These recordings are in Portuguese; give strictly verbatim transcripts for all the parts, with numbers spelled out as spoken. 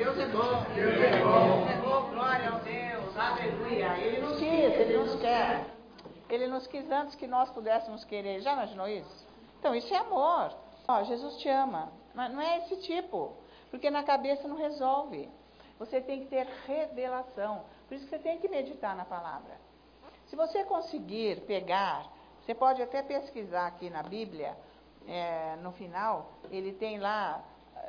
Deus é bom. Deus é bom. Deus é bom, glória ao Deus, aleluia. Ele nos quis, Ele nos quer. Ele nos quis antes que nós pudéssemos querer. Já imaginou isso? Então, isso é amor. Ó, Jesus te ama. Mas não é esse tipo. Porque na cabeça não resolve. Você tem que ter revelação. Por isso que você tem que meditar na palavra. Se você conseguir pegar, você pode até pesquisar aqui na Bíblia, é, no final, ele tem lá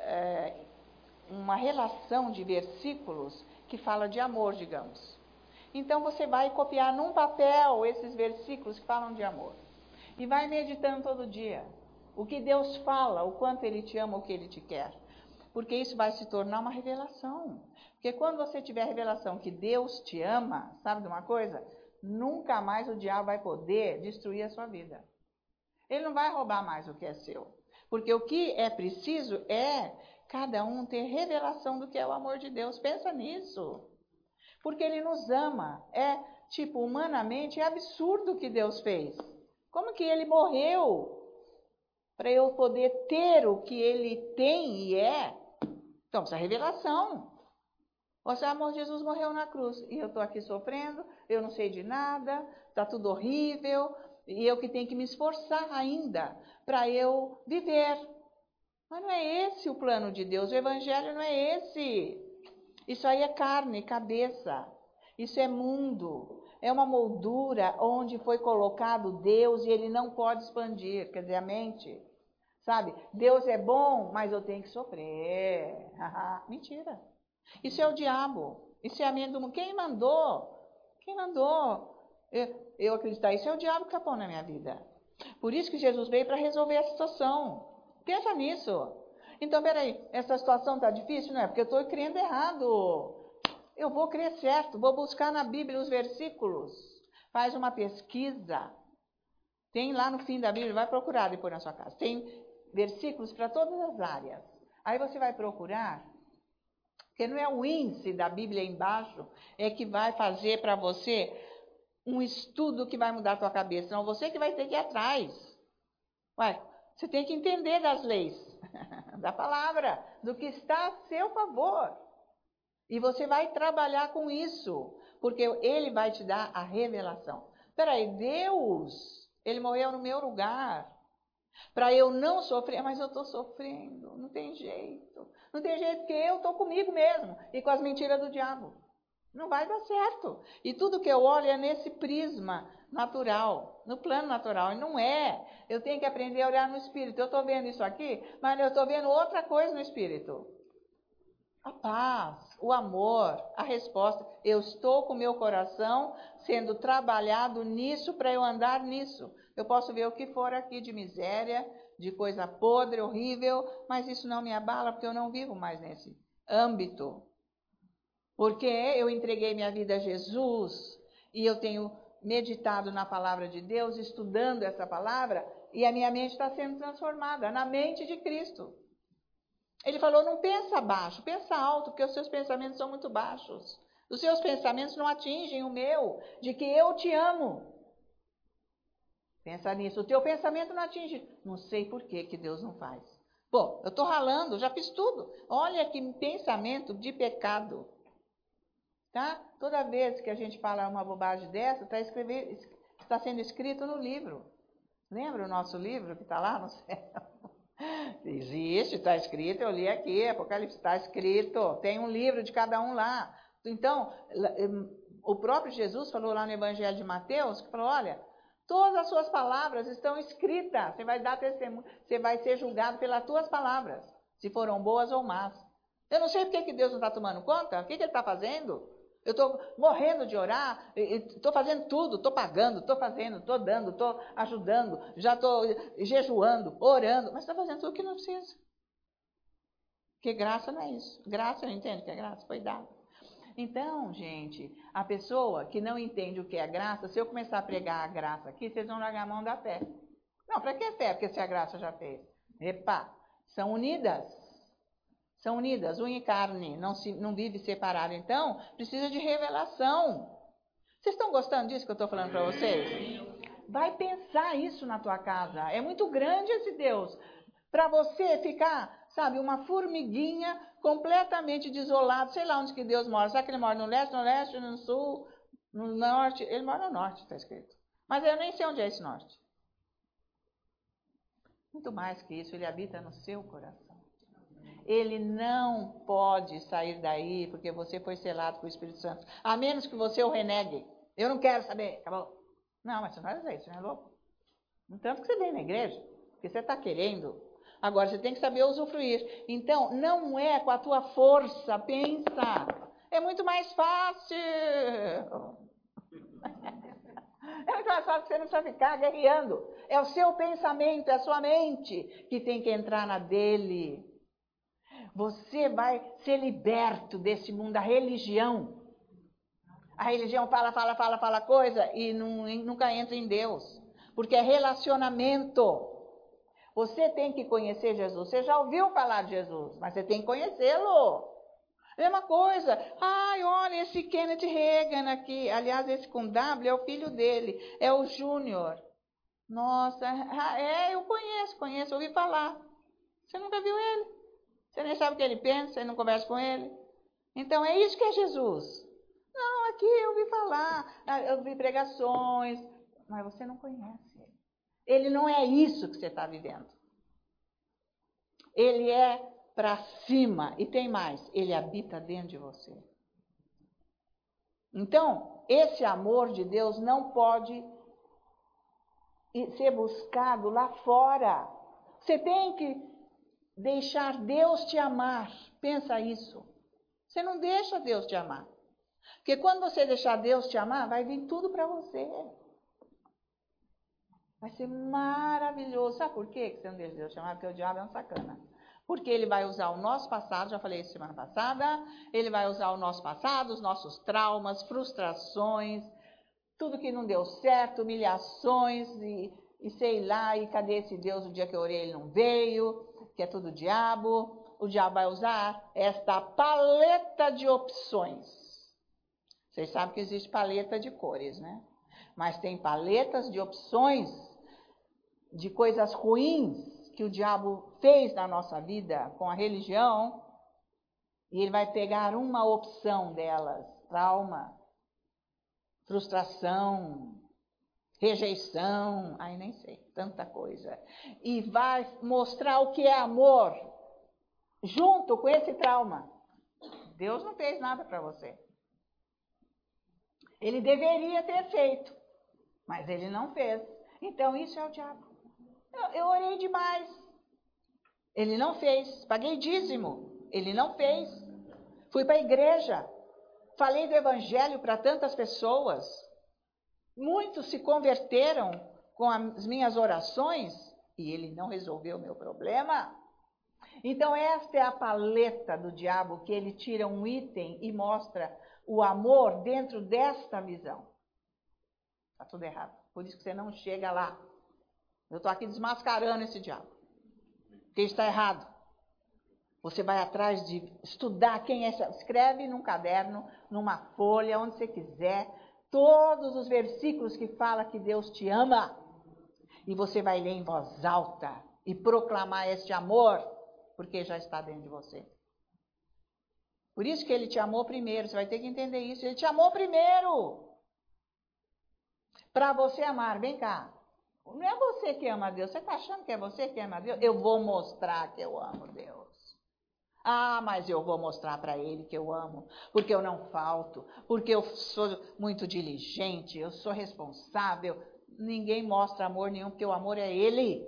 é, uma relação de versículos que fala de amor, digamos. Então você vai copiar num papel esses versículos que falam de amor. E vai meditando todo dia. O que Deus fala, o quanto Ele te ama, o que Ele te quer. Porque isso vai se tornar uma revelação. Porque quando você tiver a revelação que Deus te ama, sabe de uma coisa? Nunca mais o diabo vai poder destruir a sua vida. Ele não vai roubar mais o que é seu. Porque o que é preciso é cada um ter revelação do que é o amor de Deus. Pensa nisso. Porque Ele nos ama. É, tipo, humanamente, é absurdo o que Deus fez. Como que Ele morreu para eu poder ter o que Ele tem e é? Então, precisa revelação. Você, amor, Jesus morreu na cruz e eu estou aqui sofrendo, eu não sei de nada, está tudo horrível, e eu que tenho que me esforçar ainda para eu viver. Mas não é esse o plano de Deus, o evangelho não é esse. Isso aí é carne, cabeça, isso é mundo, é uma moldura onde foi colocado Deus e Ele não pode expandir, quer dizer, a mente. Sabe, Deus é bom, mas eu tenho que sofrer. Mentira. Isso é o diabo. Isso é a mente do mundo. Quem mandou? Quem mandou eu, eu acreditar? Isso é o diabo que capou na minha vida. Por isso que Jesus veio para resolver a situação. Pensa nisso. Então, peraí, essa situação está difícil? Não é porque eu estou crendo errado. Eu vou crer certo. Vou buscar na Bíblia os versículos. Faz uma pesquisa. Tem lá no fim da Bíblia, vai procurar depois na sua casa. Tem versículos para todas as áreas. Aí você vai procurar. Porque não é o índice da Bíblia embaixo é que vai fazer para você um estudo que vai mudar a tua cabeça. Não, você que vai ter que ir atrás. Ué, você tem que entender das leis, da palavra, do que está a seu favor. E você vai trabalhar com isso, porque Ele vai te dar a revelação. Peraí, Deus, Ele morreu no meu lugar. Para eu não sofrer, mas eu estou sofrendo, não tem jeito. Não tem jeito porque eu estou comigo mesmo e com as mentiras do diabo. Não vai dar certo. E tudo que eu olho é nesse prisma natural, no plano natural. E não é. Eu tenho que aprender a olhar no espírito. Eu estou vendo isso aqui, mas eu estou vendo outra coisa no espírito. A paz, o amor, a resposta. Eu estou com o meu coração sendo trabalhado nisso para eu andar nisso. Eu posso ver o que for aqui de miséria, de coisa podre, horrível, mas isso não me abala porque eu não vivo mais nesse âmbito. Porque eu entreguei minha vida a Jesus e eu tenho meditado na palavra de Deus, estudando essa palavra, e a minha mente está sendo transformada na mente de Cristo. Ele falou, não pensa baixo, pensa alto, porque os seus pensamentos são muito baixos. Os seus pensamentos não atingem o meu, de que eu te amo. Pensa nisso, o teu pensamento não atinge. Não sei por que que Deus não faz. Bom, eu estou ralando, já fiz tudo. Olha que pensamento de pecado. Tá? Toda vez que a gente fala uma bobagem dessa, está, escrever, está sendo escrito no livro. Lembra o nosso livro que está lá no céu? Existe, está escrito, eu li aqui, Apocalipse está escrito, tem um livro de cada um lá. Então, o próprio Jesus falou lá no Evangelho de Mateus, que falou, olha, todas as suas palavras estão escritas, você vai dar testemunho, você vai ser julgado pelas tuas palavras, se foram boas ou más. Eu não sei por que Deus não está tomando conta, o que, que Ele está fazendo? Eu estou morrendo de orar, estou fazendo tudo, estou pagando, estou fazendo, estou dando, estou ajudando, já estou jejuando, orando, mas está fazendo tudo o que não precisa. Porque graça não é isso. Graça, eu entendo que é graça, foi dado. Então, gente, a pessoa que não entende o que é graça, se eu começar a pregar a graça aqui, vocês vão largar a mão da fé. Não, para que fé? Porque se a graça já fez. Epa, são unidas. São unidas, unha e carne, não, se, não vive separado. Então, precisa de revelação. Vocês estão gostando disso que eu estou falando para vocês? Vai pensar isso na tua casa. É muito grande esse Deus. Para você ficar, sabe, uma formiguinha completamente desolado, sei lá onde que Deus mora. Será que ele mora no leste, no leste, no sul, no norte? Ele mora no norte, está escrito. Mas eu nem sei onde é esse norte. Muito mais que isso, ele habita no seu coração. Ele não pode sair daí porque você foi selado com o Espírito Santo. A menos que você o renegue. Eu não quero saber, acabou. Não, mas você não vai fazer isso, não é louco? No tanto que você vem na igreja, porque você está querendo. Agora, você tem que saber usufruir. Então, não é com a tua força, pensa. É muito mais fácil. É muito mais fácil, você não precisa ficar guerreando. É o seu pensamento, é a sua mente que tem que entrar na dele. Você vai ser liberto desse mundo da religião. A religião fala, fala, fala, fala coisa e não, nunca entra em Deus. Porque é relacionamento. Você tem que conhecer Jesus. Você já ouviu falar de Jesus, mas você tem que conhecê-lo. Mesma coisa. Ai, olha, esse Kenneth Reagan aqui. Aliás, esse com W é o filho dele. É o Júnior. Nossa, é, eu conheço, conheço, ouvi falar. Você nunca viu ele. Você nem sabe o que ele pensa, você não conversa com ele. Então, é isso que é Jesus. Não, aqui eu ouvi falar, eu ouvi pregações, mas você não conhece ele. Ele não é isso que você está vivendo. Ele é para cima. E tem mais, ele habita dentro de você. Então, esse amor de Deus não pode ser buscado lá fora. Você tem que deixar Deus te amar. Pensa isso. Você não deixa Deus te amar. Porque quando você deixar Deus te amar, vai vir tudo para você. Vai ser maravilhoso. Sabe por quê que você não deixa Deus te amar? Porque o diabo é um sacana. Porque ele vai usar o nosso passado, já falei isso semana passada, ele vai usar o nosso passado, os nossos traumas, frustrações, tudo que não deu certo, humilhações e, e sei lá, e cadê esse Deus? O dia que eu orei ele não veio, que é tudo diabo. O diabo vai usar esta paleta de opções. Vocês sabem que existe paleta de cores, né? Mas tem paletas de opções de coisas ruins que o diabo fez na nossa vida com a religião, e ele vai pegar uma opção delas, trauma, frustração, rejeição, aí nem sei, tanta coisa, e vai mostrar o que é amor junto com esse trauma. Deus não fez nada para você. Ele deveria ter feito, mas ele não fez. Então isso é o diabo. Eu, eu orei demais. Ele não fez. Paguei dízimo. Ele não fez. Fui para a igreja. Falei do evangelho para tantas pessoas. Muitos se converteram com as minhas orações e ele não resolveu o meu problema. Então esta é a paleta do diabo, que ele tira um item e mostra o amor dentro desta visão. Está tudo errado. Por isso que você não chega lá. Eu estou aqui desmascarando esse diabo. Porque está errado. Você vai atrás de estudar quem é esse. Escreve num caderno, numa folha, onde você quiser, todos os versículos que fala que Deus te ama. E você vai ler em voz alta e proclamar este amor, porque já está dentro de você. Por isso que ele te amou primeiro. Você vai ter que entender isso. Ele te amou primeiro. Para você amar. Vem cá. Não é você que ama a Deus. Você está achando que é você que ama a Deus? Eu vou mostrar que eu amo Deus. Ah, mas eu vou mostrar para ele que eu amo. Porque eu não falto. Porque eu sou muito diligente. Eu sou responsável. Ninguém mostra amor nenhum, porque o amor é ele.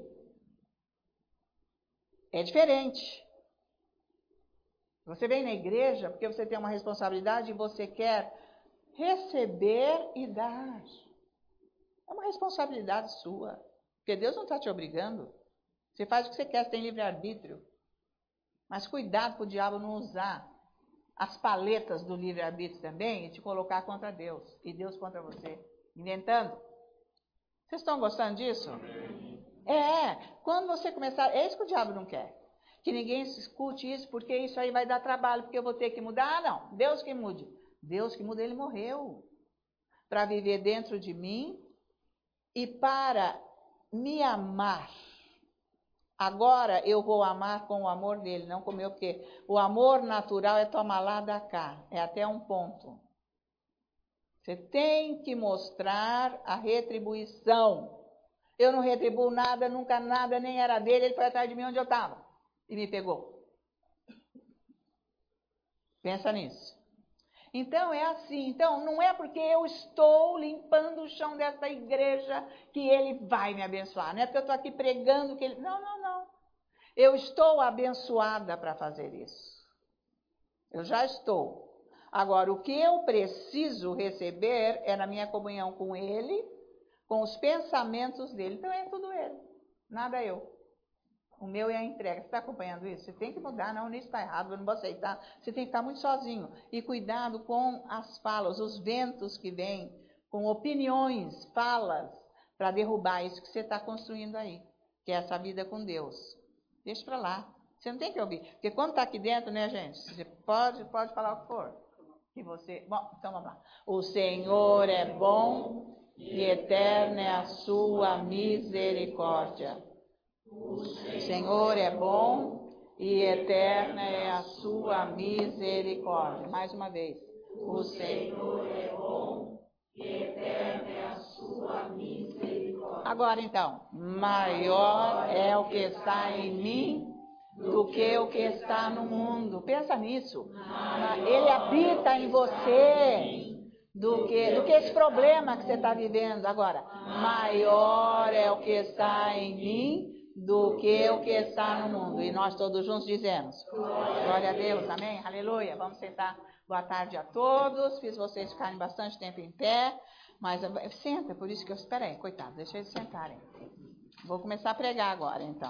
É diferente. Você vem na igreja porque você tem uma responsabilidade e você quer receber e dar. É uma responsabilidade sua. Porque Deus não está te obrigando. Você faz o que você quer, você tem livre-arbítrio. Mas cuidado para o diabo não usar as paletas do livre-arbítrio também e te colocar contra Deus. E Deus contra você. Inventando. Vocês estão gostando disso? É, quando você começar... É isso que o diabo não quer. Que ninguém escute isso, porque isso aí vai dar trabalho, porque eu vou ter que mudar. Ah, não, Deus que mude. Deus que muda, ele morreu. Para viver dentro de mim e para me amar. Agora eu vou amar com o amor dele, não com o meu, porque o amor natural é tomar lá da cá, é até um ponto. Você tem que mostrar a retribuição. Eu não retribuo nada, nunca nada, nem era dele, ele foi atrás de mim onde eu estava e me pegou. Pensa nisso. Então é assim, então não é porque eu estou limpando o chão dessa igreja que ele vai me abençoar, não é porque eu estou aqui pregando que ele... Não, não, não. Eu estou abençoada para fazer isso. Eu já estou. Agora, o que eu preciso receber é na minha comunhão com ele, com os pensamentos dele. Então é tudo ele, nada eu. O meu é a entrega. Você está acompanhando isso? Você tem que mudar, não, isso está errado, eu não vou aceitar. Você tem que ficar muito sozinho. E cuidado com as falas, os ventos que vêm, com opiniões, falas, para derrubar isso que você está construindo aí, que é essa vida com Deus. Deixa para lá. Você não tem que ouvir. Porque quando está aqui dentro, né, gente? Você pode, pode falar o que for. Que você... Bom, então vamos lá. O Senhor é bom e eterna é a sua misericórdia. O Senhor é bom e eterna é a sua misericórdia. Mais uma vez. O Senhor é bom e eterna é a sua misericórdia. Agora então, maior é o que está em mim do que o que está no mundo. Pensa nisso. Ele habita em você. Do que, do que esse problema que você está vivendo agora. Maior é o que está em mim do que o que está no mundo. E nós todos juntos dizemos, glória a Deus, amém, aleluia. Vamos sentar, boa tarde a todos. Fiz vocês ficarem bastante tempo em pé, mas senta, por isso que eu, espera aí, coitado, deixa eles sentarem. Vou começar a pregar agora, então.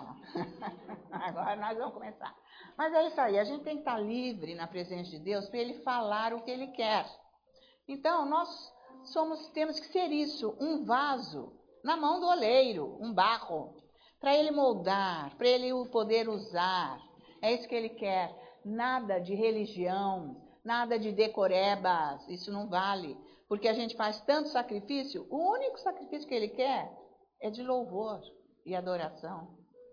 Agora nós vamos começar. Mas é isso aí, a gente tem que estar livre na presença de Deus para ele falar o que ele quer. Então, nós somos, temos que ser isso, um vaso na mão do oleiro, um barro, para ele moldar, para ele poder usar. É isso que ele quer. Nada de religião, nada de decorebas, isso não vale. Porque a gente faz tanto sacrifício, o único sacrifício que ele quer é de louvor e adoração.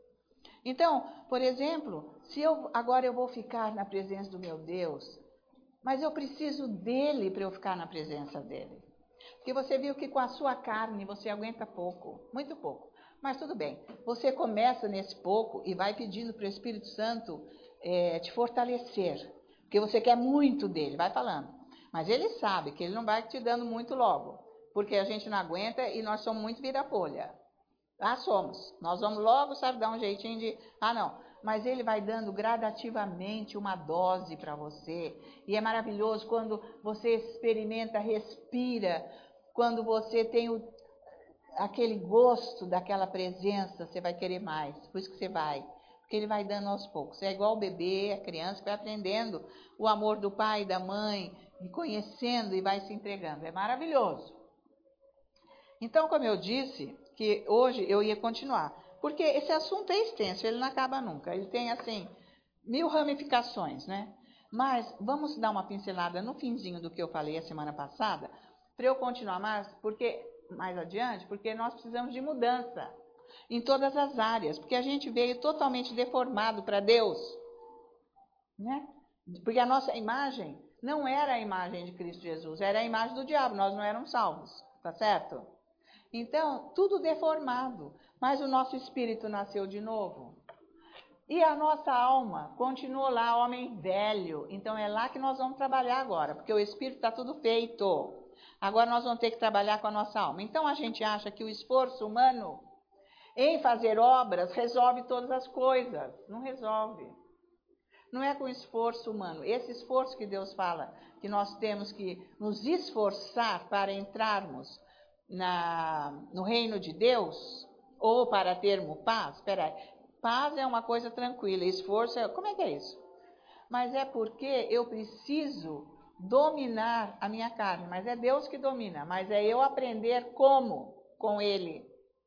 Então, por exemplo, se eu agora eu vou ficar na presença do meu Deus, mas eu preciso dele para eu ficar na presença dele. Porque você viu que com a sua carne você aguenta pouco, muito pouco. Mas tudo bem, você começa nesse pouco e vai pedindo para o Espírito Santo é, te fortalecer. Porque você quer muito dele, vai falando. Mas ele sabe que ele não vai te dando muito logo. Porque a gente não aguenta e nós somos muito vira-folha. Ah, somos. Nós vamos logo, sabe, dar um jeitinho de... Ah, não. Mas ele vai dando gradativamente uma dose para você. E é maravilhoso quando você experimenta, respira, quando você tem o, aquele gosto daquela presença, você vai querer mais. Por isso que você vai. Porque ele vai dando aos poucos. É igual o bebê, a criança que vai aprendendo o amor do pai e da mãe, e conhecendo e vai se entregando. É maravilhoso. Então, como eu disse, que hoje eu ia continuar. Porque esse assunto é extenso, ele não acaba nunca. Ele tem, assim, mil ramificações, né? Mas vamos dar uma pincelada no finzinho do que eu falei a semana passada, para eu continuar mais, porque, mais adiante, porque nós precisamos de mudança em todas as áreas, porque a gente veio totalmente deformado para Deus, né? Porque a nossa imagem não era a imagem de Cristo Jesus, era a imagem do diabo, nós não éramos salvos, tá certo? Então, tudo deformado, mas o nosso espírito nasceu de novo. E a nossa alma continuou lá, homem velho. Então, é lá que nós vamos trabalhar agora, porque o espírito está tudo feito. Agora nós vamos ter que trabalhar com a nossa alma. Então, a gente acha que o esforço humano em fazer obras resolve todas as coisas. Não resolve. Não é com esforço humano. Esse esforço que Deus fala, que nós temos que nos esforçar para entrarmos Na, no reino de Deus, ou para termos paz, espera aí, paz é uma coisa tranquila, esforço é, como é que é isso? Mas é porque eu preciso dominar a minha carne, mas é Deus que domina, mas é eu aprender como com Ele.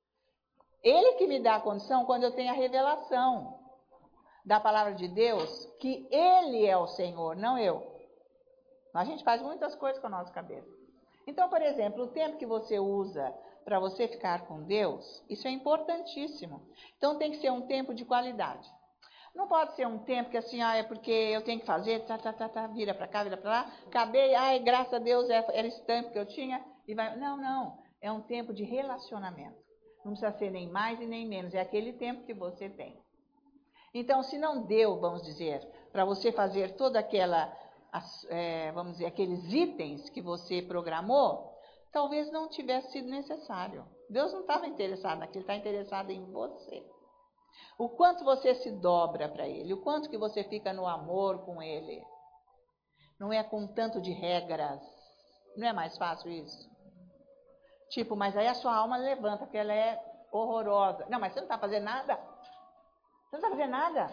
Ele que me dá a condição quando eu tenho a revelação da palavra de Deus, que Ele é o Senhor, não eu. A gente faz muitas coisas com a nossa cabeça. Então, por exemplo, o tempo que você usa para você ficar com Deus, isso é importantíssimo. Então tem que ser um tempo de qualidade. Não pode ser um tempo que assim, ah, é porque eu tenho que fazer, tá, tá, tá, tá, vira para cá, vira para lá, acabei, ai, graças a Deus, era esse tempo que eu tinha, e vai. Não, não, é um tempo de relacionamento. Não precisa ser nem mais e nem menos, é aquele tempo que você tem. Então, se não deu, vamos dizer, para você fazer toda aquela, é, vamos dizer, aqueles itens que você programou, talvez não tivesse sido necessário. Deus não estava interessado naquilo, está interessado em você. O quanto você se dobra para Ele, o quanto que você fica no amor com Ele. Não é com tanto de regras. Não é mais fácil isso? Tipo, mas aí a sua alma levanta, porque ela é horrorosa. Não, mas você não está fazendo nada? Você não está fazendo nada?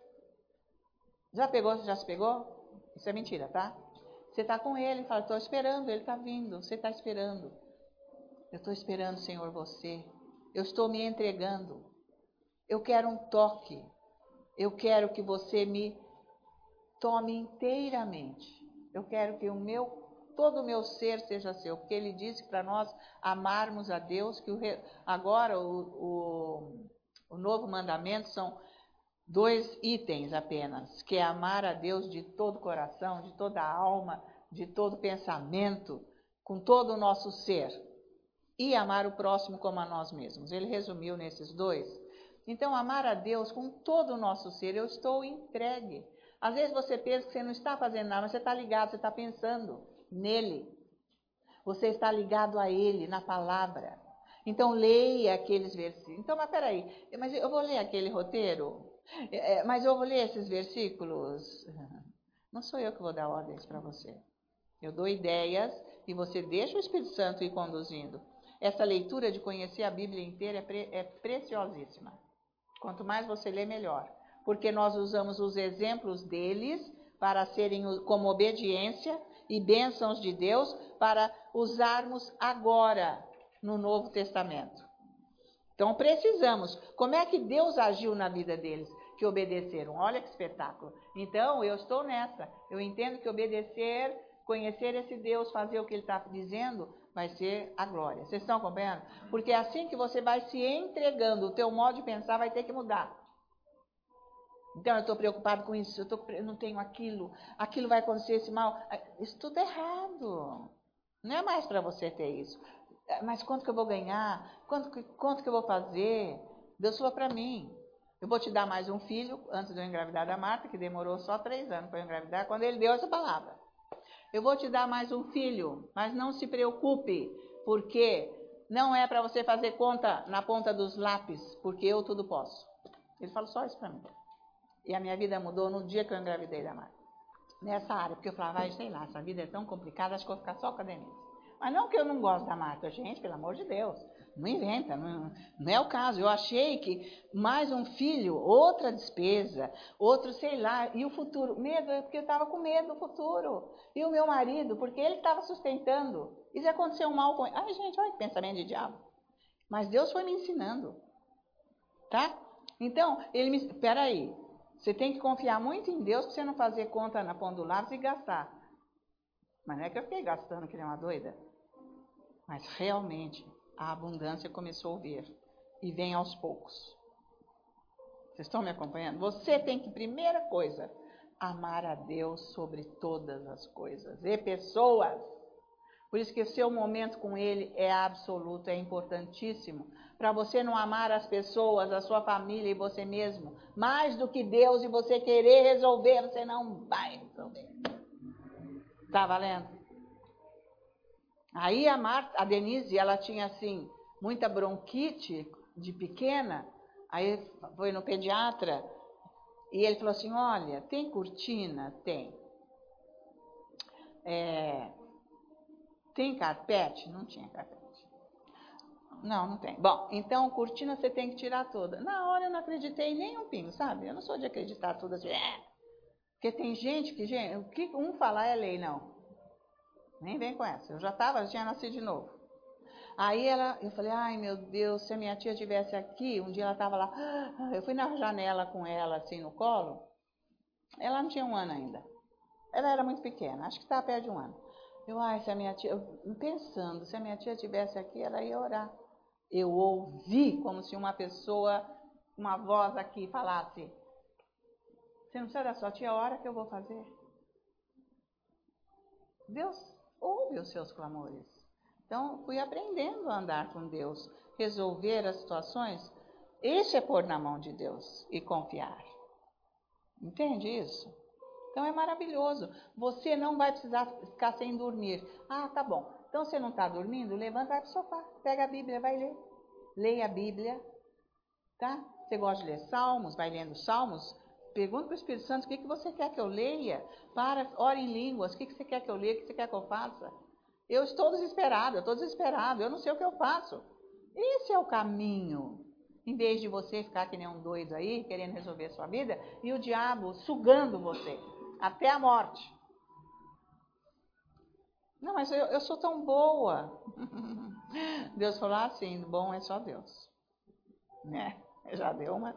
Já pegou, já se pegou? Isso é mentira, tá? Você está com Ele, fala, estou esperando, Ele está vindo, você está esperando. Eu estou esperando, Senhor, você. Eu estou me entregando. Eu quero um toque. Eu quero que você me tome inteiramente. Eu quero que o meu, todo o meu ser seja seu. Porque Ele disse para nós amarmos a Deus, que o, agora o, o, o novo mandamento são dois itens apenas, que é amar a Deus de todo o coração, de toda a alma, de todo o pensamento, com todo o nosso ser. E amar o próximo como a nós mesmos. Ele resumiu nesses dois. Então, amar a Deus com todo o nosso ser, eu estou entregue. Às vezes você pensa que você não está fazendo nada, mas você está ligado, você está pensando nele. Você está ligado a Ele, na palavra. Então, leia aqueles versículos. Então, mas peraí, mas eu vou ler aquele roteiro? É, mas eu vou ler esses versículos? Não sou eu que vou dar ordens para você. Eu dou ideias e você deixa o Espírito Santo ir conduzindo. Essa leitura de conhecer a Bíblia inteira é, pre, é preciosíssima. Quanto mais você lê, melhor. Porque nós usamos os exemplos deles para serem como obediência e bênçãos de Deus para usarmos agora no Novo Testamento. Então precisamos. Como é que Deus agiu na vida deles? Que obedeceram. Olha que espetáculo. Então eu estou nessa. Eu entendo que obedecer, conhecer esse Deus, fazer o que Ele está dizendo, vai ser a glória. Vocês estão acompanhando? Porque é assim que você vai se entregando, o teu modo de pensar vai ter que mudar. Então eu estou preocupado com isso, eu, tô, eu não tenho aquilo, aquilo vai acontecer, esse mal. Isso tudo é errado. Não é mais para você ter isso. Mas quanto que eu vou ganhar? Quanto, quanto que eu vou fazer? Deus falou para mim. Eu vou te dar mais um filho, antes de eu engravidar da Marta, que demorou só três anos para eu engravidar, quando ele deu essa palavra. Eu vou te dar mais um filho, mas não se preocupe, porque não é para você fazer conta na ponta dos lápis, porque eu tudo posso. Ele falou só isso para mim. E a minha vida mudou no dia que eu engravidei da Marta. Nessa área, porque eu falava, ah, sei lá, essa vida é tão complicada, acho que eu vou ficar só com a Denise. Mas não que eu não gosto da Marta, gente, pelo amor de Deus, não inventa, não, não é o caso. Eu achei que mais um filho, outra despesa, outro, sei lá, e o futuro, medo, porque eu estava com medo do futuro. E o meu marido, porque ele estava sustentando. E se acontecer um mal com ele, ai gente, olha que pensamento de diabo. Mas Deus foi me ensinando, tá? Então, ele me, peraí, você tem que confiar muito em Deus para você não fazer conta na ponta do lápis e gastar. Mas não é que eu fiquei gastando que nem uma doida. Mas realmente a abundância começou a vir e vem aos poucos. Vocês estão me acompanhando? Você tem que, primeira coisa, amar a Deus sobre todas as coisas e pessoas. Por isso que o seu momento com Ele é absoluto, é importantíssimo. Para você não amar as pessoas, a sua família e você mesmo, mais do que Deus, e você querer resolver, você não vai resolver. Tá valendo? Aí a Marta, a Denise, ela tinha assim, muita bronquite de pequena, aí foi no pediatra, e ele falou assim, olha, tem cortina? Tem. É, tem carpete? Não tinha carpete. Não, não tem. Bom, então cortina você tem que tirar toda. Na hora eu não acreditei nem um pingo, sabe? Eu não sou de acreditar tudo assim, é. Porque tem gente que, gente, o que um falar é lei, não. Nem vem com essa. Eu já estava, já tinha nascido de novo. Aí ela, eu falei, ai meu Deus, se a minha tia estivesse aqui, um dia ela estava lá, eu fui na janela com ela, assim, no colo. Ela não tinha um ano ainda. Ela era muito pequena, acho que estava perto de um ano. Eu, ai, se a minha tia, eu, pensando, se a minha tia estivesse aqui, ela ia orar. Eu ouvi como se uma pessoa, uma voz aqui falasse, você não precisa da sua tia, a hora que eu vou fazer. Deus ouve os seus clamores. Então, fui aprendendo a andar com Deus, resolver as situações. Isso é pôr na mão de Deus e confiar. Entende isso? Então, é maravilhoso. Você não vai precisar ficar sem dormir. Ah, tá bom. Então, você não está dormindo? Levanta, vai para o sofá. Pega a Bíblia, vai ler. Leia a Bíblia. Tá? Você gosta de ler Salmos? Vai lendo Salmos? Pergunta para o Espírito Santo, o que, que você quer que eu leia? Para, ora em línguas, o que, que você quer que eu leia? O que você quer que eu faça? Eu estou desesperado, eu estou desesperado, eu não sei o que eu faço. Esse é o caminho. Em vez de você ficar que nem um doido aí, querendo resolver a sua vida, e o diabo sugando você, até a morte. Não, mas eu, eu sou tão boa. Deus falou assim, bom é só Deus. Né? Já deu uma...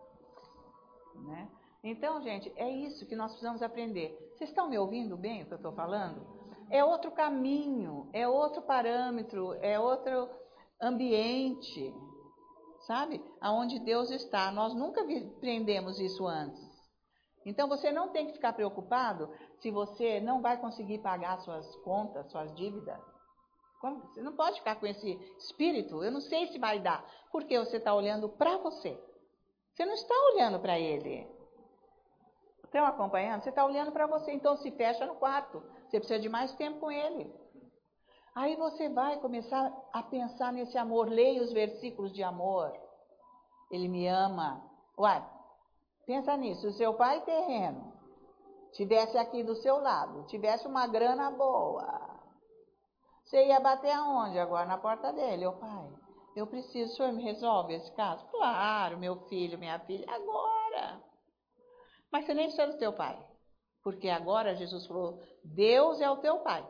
Né? Então, gente, é isso que nós precisamos aprender. Vocês estão me ouvindo bem o que eu estou falando? É outro caminho, é outro parâmetro, é outro ambiente, sabe? Aonde Deus está. Nós nunca aprendemos isso antes. Então, você não tem que ficar preocupado se você não vai conseguir pagar suas contas, suas dívidas. Como? Você não pode ficar com esse espírito, eu não sei se vai dar, porque você está olhando para você. Você não está olhando para ele. Estão acompanhando? Você está olhando para você, então se fecha no quarto. Você precisa de mais tempo com ele. Aí você vai começar a pensar nesse amor. Leia os versículos de amor. Ele me ama. Uai, pensa nisso. Se o seu pai terreno tivesse aqui do seu lado, tivesse uma grana boa, você ia bater aonde agora? Na porta dele. Ô pai, eu preciso, o senhor me resolve esse caso? Claro, meu filho, minha filha, agora. Mas você nem precisa do teu pai. Porque agora Jesus falou, Deus é o teu pai.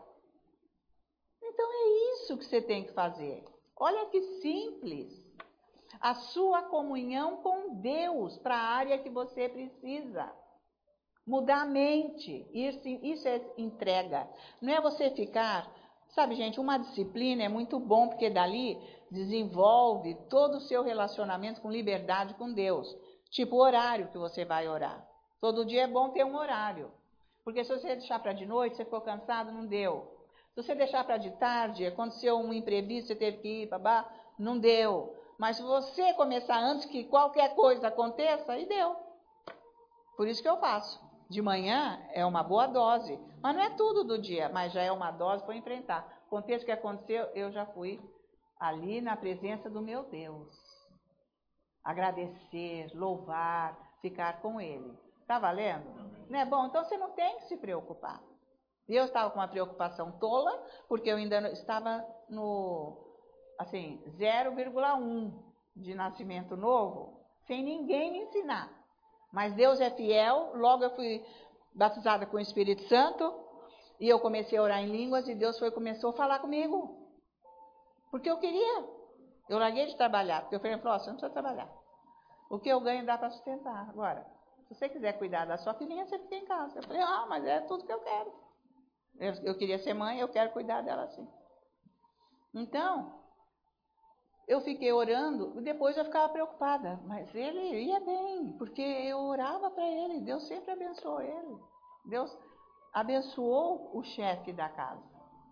Então é isso que você tem que fazer. Olha que simples. A sua comunhão com Deus para a área que você precisa. Mudar a mente. Isso é entrega. Não é você ficar... Sabe, gente, uma disciplina é muito bom, porque dali desenvolve todo o seu relacionamento com liberdade com Deus. Tipo o horário que você vai orar. Todo dia é bom ter um horário. Porque se você deixar para de noite, você ficou cansado, não deu. Se você deixar para de tarde, aconteceu um imprevisto, você teve que ir, babá, não deu. Mas se você começar antes que qualquer coisa aconteça, aí deu. Por isso que eu faço. De manhã é uma boa dose. Mas não é tudo do dia, mas já é uma dose para enfrentar. Aconteça o que aconteceu, eu já fui ali na presença do meu Deus. Agradecer, louvar, ficar com Ele. Tá valendo? Não é bom? Então você não tem que se preocupar. Eu estava com uma preocupação tola, porque eu ainda estava no, assim, zero vírgula um de nascimento novo, sem ninguém me ensinar. Mas Deus é fiel, logo eu fui batizada com o Espírito Santo, e eu comecei a orar em línguas, e Deus foi, começou a falar comigo. Porque eu queria. Eu larguei de trabalhar, porque eu falei, você não precisa trabalhar. O que eu ganho dá para sustentar. Agora, se você quiser cuidar da sua filhinha, você fica em casa. Eu falei, ah, mas é tudo que eu quero. Eu, eu queria ser mãe, eu quero cuidar dela assim. Então, eu fiquei orando, e depois eu ficava preocupada. Mas ele ia bem, porque eu orava para ele. Deus sempre abençoou ele. Deus abençoou o chefe da casa.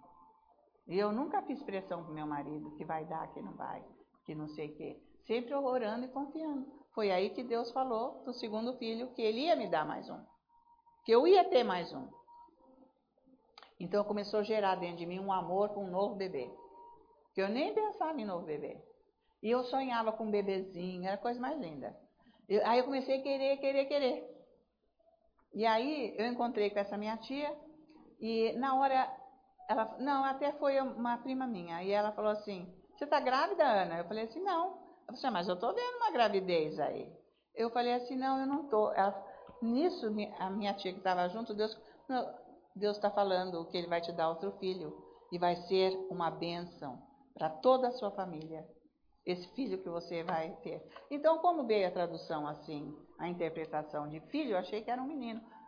E eu nunca fiz pressão pro meu marido, que vai dar, que não vai, que não sei o quê. Sempre orando e confiando. Foi aí que Deus falou do segundo filho, que ele ia me dar mais um. Que eu ia ter mais um. Então começou a gerar dentro de mim um amor com um novo bebê. Que eu nem pensava em novo bebê. E eu sonhava com um bebezinho, era a coisa mais linda. Eu, aí eu comecei a querer, querer, querer. E aí eu encontrei com essa minha tia, e na hora, ela, não, até foi uma prima minha, e ela falou assim, você tá grávida, Ana? Eu falei assim, não. Ela falou assim, mas eu tô vendo uma gravidez aí. Eu falei assim, não, eu não tô. Ela, nisso, a minha tia que estava junto, Deus... Deus está falando que Ele vai te dar outro filho e vai ser uma bênção para toda a sua família, esse filho que você vai ter. Então, como veio a tradução assim, a interpretação de filho, eu achei que era um menino.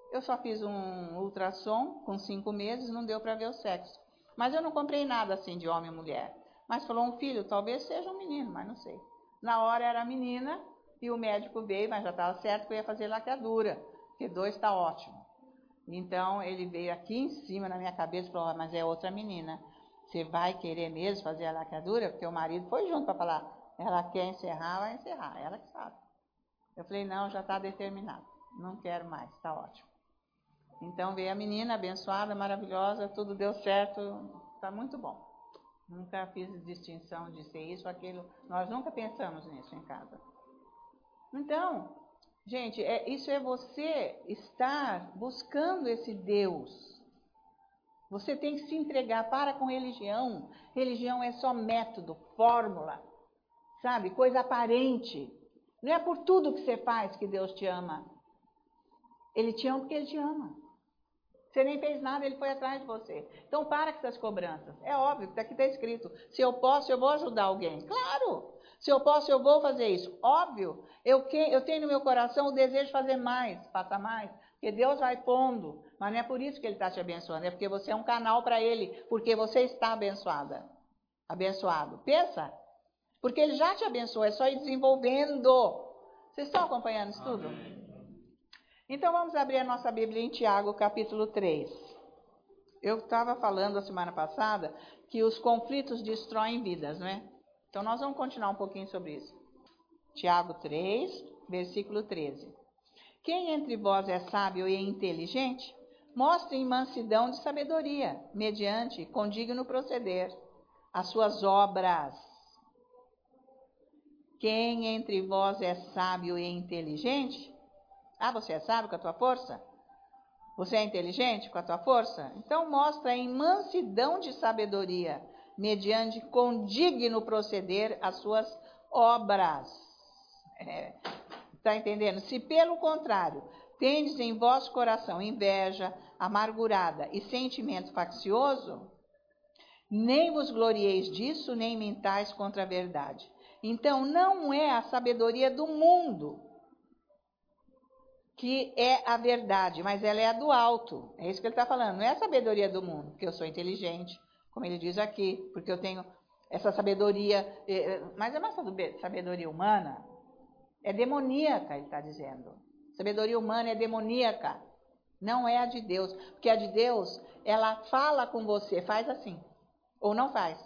Eu só fiz um ultrassom com cinco meses, não deu para ver o sexo. Mas eu não comprei nada assim de homem e mulher. Mas falou um filho, talvez seja um menino, mas não sei. Na hora era menina e o médico veio, mas já estava certo que eu ia fazer laqueadura, porque dois está ótimo. Então ele veio aqui em cima na minha cabeça e falou, mas é outra menina. Você vai querer mesmo fazer a laqueadura? Porque o marido foi junto para falar, ela quer encerrar, vai encerrar, ela que sabe. Eu falei, não, já está determinado, não quero mais, está ótimo. Então veio a menina abençoada, maravilhosa, tudo deu certo, está muito bom. Nunca fiz distinção de ser isso ou aquilo, nós nunca pensamos nisso em casa. Então, gente, é, isso é você estar buscando esse Deus. Você tem que se entregar, para com religião. Religião é só método, fórmula, sabe? Coisa aparente. Não é por tudo que você faz que Deus te ama. Ele te ama porque Ele te ama. Você nem fez nada, Ele foi atrás de você. Então para com essas cobranças. É óbvio que aqui está escrito, se eu posso, eu vou ajudar alguém. Claro! Se eu posso, eu vou fazer isso. Óbvio, eu, que, eu tenho no meu coração o desejo de fazer mais, faça mais. Porque Deus vai pondo, mas não é por isso que Ele está te abençoando, é porque você é um canal para Ele, porque você está abençoada, abençoado. Pensa, porque Ele já te abençoou, é só ir desenvolvendo. Vocês estão acompanhando isso tudo? Então vamos abrir a nossa Bíblia em Tiago, capítulo três. Eu estava falando a semana passada que os conflitos destroem vidas, não é? Então nós vamos continuar um pouquinho sobre isso. Tiago três, versículo treze. Quem entre vós é sábio e inteligente, mostre mansidão de sabedoria, mediante condigno proceder, as suas obras. Quem entre vós é sábio e inteligente? Ah, você é sábio com a tua força? Você é inteligente com a tua força? Então mostra em mansidão de sabedoria, mediante condigno proceder as suas obras. É, tá entendendo? Se pelo contrário, tendes em vosso coração inveja, amargurada e sentimento faccioso, nem vos glorieis disso, nem mentais contra a verdade. Então não é a sabedoria do mundo que é a verdade, mas ela é a do alto. É isso que ele está falando. Não é a sabedoria do mundo, porque eu sou inteligente, como ele diz aqui, porque eu tenho essa sabedoria, mas é uma sabedoria humana, é demoníaca, ele está dizendo. Sabedoria humana é demoníaca, não é a de Deus, porque a de Deus, ela fala com você, faz assim, ou não faz.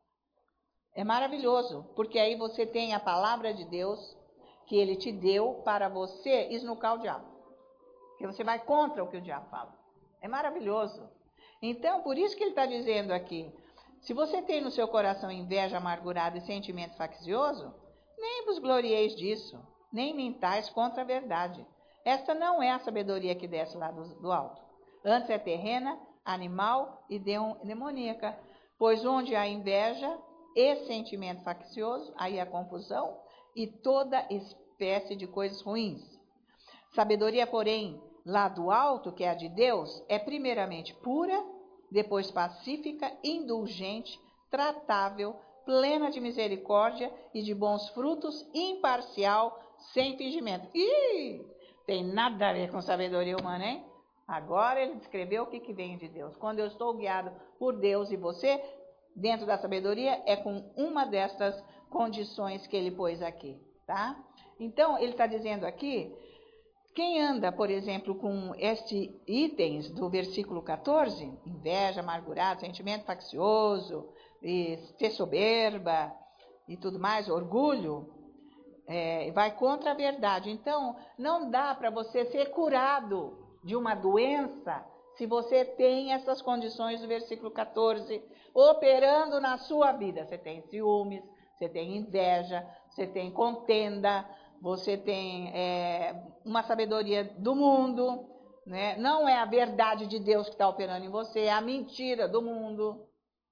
É maravilhoso, porque aí você tem a palavra de Deus, que Ele te deu para você esnucar o diabo. Porque você vai contra o que o diabo fala. É maravilhoso. Então, por isso que ele está dizendo aqui, se você tem no seu coração inveja amargurada e sentimento faccioso, nem vos glorieis disso, nem mentais contra a verdade. Esta não é a sabedoria que desce lá do, do alto. Antes é terrena, animal e demoníaca. Pois onde há inveja e sentimento faccioso, aí há confusão e toda espécie de coisas ruins. Sabedoria, porém, lá do alto, que é a de Deus, é primeiramente pura, depois pacífica, indulgente, tratável, plena de misericórdia e de bons frutos, imparcial, sem fingimento. Ih, tem nada a ver com sabedoria humana, hein? Agora ele descreveu o que, que vem de Deus. Quando eu estou guiado por Deus e você, dentro da sabedoria, é com uma destas condições que ele pôs aqui, tá? Então, ele está dizendo aqui, quem anda, por exemplo, com estes itens do versículo quatorze, inveja, amargurado, sentimento faccioso, e ter soberba e tudo mais, orgulho, é, vai contra a verdade. Então, não dá para você ser curado de uma doença se você tem essas condições do versículo quatorze operando na sua vida. Você tem ciúmes, você tem inveja, você tem contenda, você tem é, uma sabedoria do mundo, né? Não é a verdade de Deus que está operando em você, é a mentira do mundo.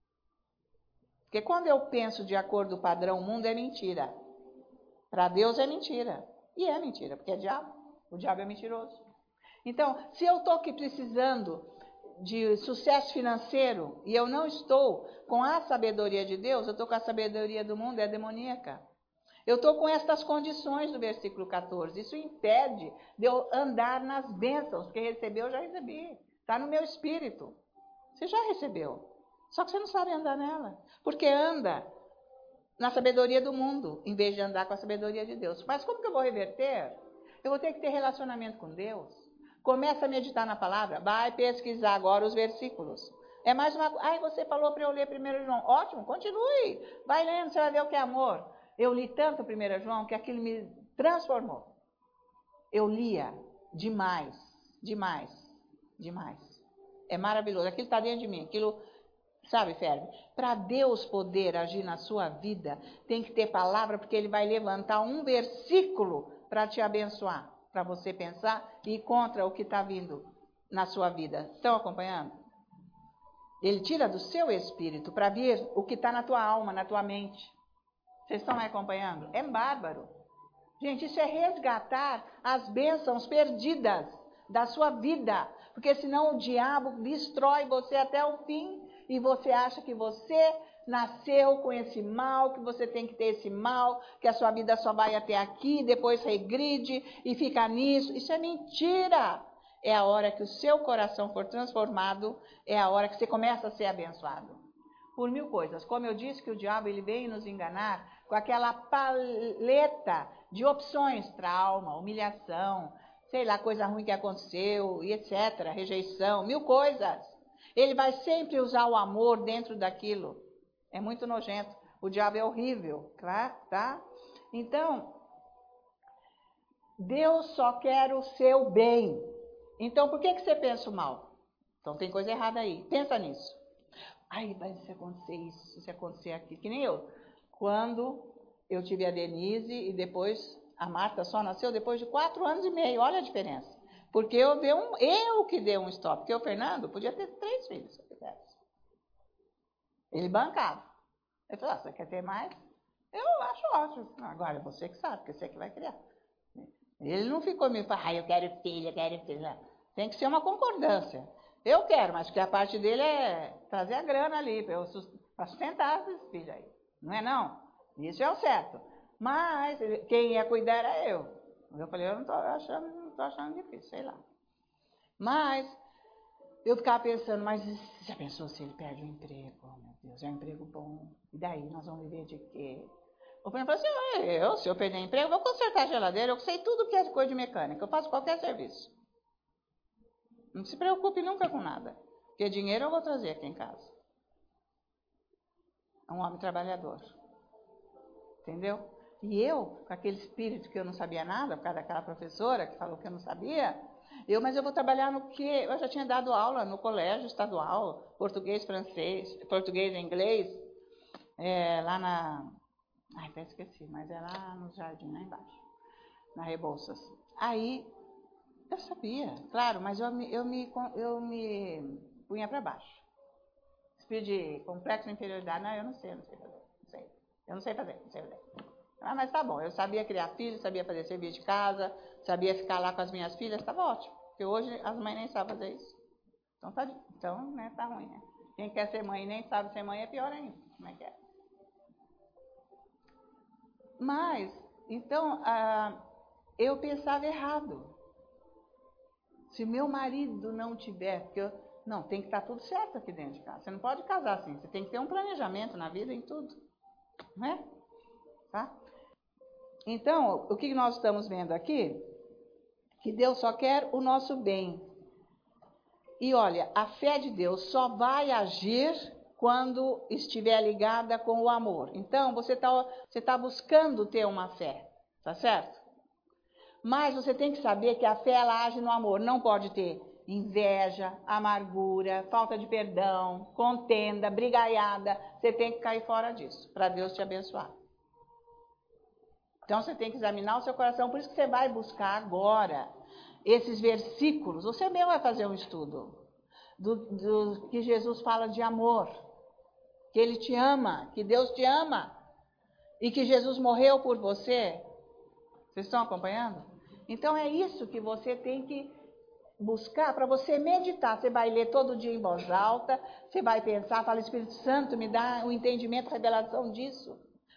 Porque quando eu penso de acordo com o padrão, o mundo é mentira. Para Deus é mentira. E é mentira, porque é diabo. O diabo é mentiroso. Então, se eu estou aqui precisando de sucesso financeiro e eu não estou com a sabedoria de Deus, eu estou com a sabedoria do mundo, é demoníaca. Eu estou com estas condições do versículo quatorze. Isso impede de eu andar nas bênçãos, porque recebeu, eu já recebi. Está no meu espírito. Você já recebeu. Só que você não sabe andar nela. Porque anda na sabedoria do mundo, em vez de andar com a sabedoria de Deus. Mas como que eu vou reverter? Eu vou ter que ter relacionamento com Deus. Começa a meditar na palavra. Vai pesquisar agora os versículos. É mais uma... Ai, você falou para eu ler primeiro João. Ótimo, continue. Vai lendo, você vai ver o que é amor. Eu li tanto primeiro João que aquilo me transformou. Eu lia demais, demais, demais. É maravilhoso. Aquilo está dentro de mim. Aquilo, sabe, ferve. Para Deus poder agir na sua vida, tem que ter palavra, porque Ele vai levantar um versículo para te abençoar, para você pensar e ir contra o que está vindo na sua vida. Estão acompanhando? Ele tira do seu espírito para vir o que está na tua alma, na tua mente. Vocês estão me acompanhando? É bárbaro. Gente, isso é resgatar as bênçãos perdidas da sua vida. Porque senão o diabo destrói você até o fim. E você acha que você nasceu com esse mal, que você tem que ter esse mal, que a sua vida só vai até aqui, depois regride e fica nisso. Isso é mentira. É a hora que o seu coração for transformado, é a hora que você começa a ser abençoado. Por mil coisas. Como eu disse que o diabo ele vem nos enganar com aquela paleta de opções, trauma, humilhação, sei lá, coisa ruim que aconteceu, e etcétera, rejeição, mil coisas. Ele vai sempre usar o amor dentro daquilo. É muito nojento. O diabo é horrível, tá? Então, Deus só quer o seu bem. Então, por que, que você pensa o mal? Então, tem coisa errada aí. Pensa nisso. Ai, mas se acontecer isso, se acontecer aquilo. Que nem eu. Quando eu tive a Denise e depois a Marta só nasceu depois de quatro anos e meio. Olha a diferença. Porque eu, dei um, eu que dei um stop. Porque o Fernando podia ter três filhos, se eu quisesse. Ele bancava. Ele falou, ah, você quer ter mais? Eu acho ótimo. Agora, você que sabe, porque você que vai criar. Ele não ficou me falando, ah, eu quero filho, eu quero filho. Tem que ser uma concordância. Eu quero, mas que a parte dele é trazer a grana ali, para sustentar esses filhos aí. Não é não? Isso é o certo. Mas quem ia cuidar era eu. Eu falei, eu não estou achando, não tô achando difícil, sei lá. Mas eu ficava pensando, mas já pensou se ele perde o emprego? Oh, meu Deus, é um emprego bom. E daí, nós vamos viver de quê? O Fernando falou assim, eu, se eu perder emprego, eu vou consertar a geladeira, eu sei tudo que é coisa de mecânica, eu faço qualquer serviço. Não se preocupe nunca com nada, porque dinheiro eu vou trazer aqui em casa. É um homem trabalhador. Entendeu? E eu, com aquele espírito que eu não sabia nada, por causa daquela professora que falou que eu não sabia, eu, mas eu vou trabalhar no quê? Eu já tinha dado aula no colégio estadual, português, francês, português e inglês, é, lá na... Ai, até esqueci, mas é lá no jardim, lá embaixo, na Rebouças. Aí, eu sabia, claro, mas eu me, eu me, eu me punha para baixo. Espírito de complexo de inferioridade, não, eu não sei, eu não sei fazer, não sei. Eu não sei fazer, não sei fazer. Ah, mas tá bom, eu sabia criar filhos, sabia fazer serviço de casa, sabia ficar lá com as minhas filhas, estava ótimo. Porque hoje as mães nem sabem fazer isso. Então, tá, então né, tá ruim, né? Quem quer ser mãe e nem sabe ser mãe é pior ainda. Como é que é? Mas, então, ah, eu pensava errado. Se meu marido não tiver, porque eu, não, tem que estar tudo certo aqui dentro de casa. Você não pode casar assim, você tem que ter um planejamento na vida, em tudo. Não é? Tá? Então, o que nós estamos vendo aqui? Que Deus só quer o nosso bem. E olha, a fé de Deus só vai agir quando estiver ligada com o amor. Então, você está você tá buscando ter uma fé, tá certo? Mas você tem que saber que a fé, ela age no amor. Não pode ter inveja, amargura, falta de perdão, contenda, brigaiada. Você tem que cair fora disso, para Deus te abençoar. Então, você tem que examinar o seu coração. Por isso que você vai buscar agora esses versículos. Você mesmo vai fazer um estudo do, do que Jesus fala de amor. Que Ele te ama, que Deus te ama. E que Jesus morreu por você. Vocês estão acompanhando? Então, é isso que você tem que buscar para você meditar. Você vai ler todo dia em voz alta. Você vai pensar, fala, Espírito Santo, me dá o entendimento, a revelação disso.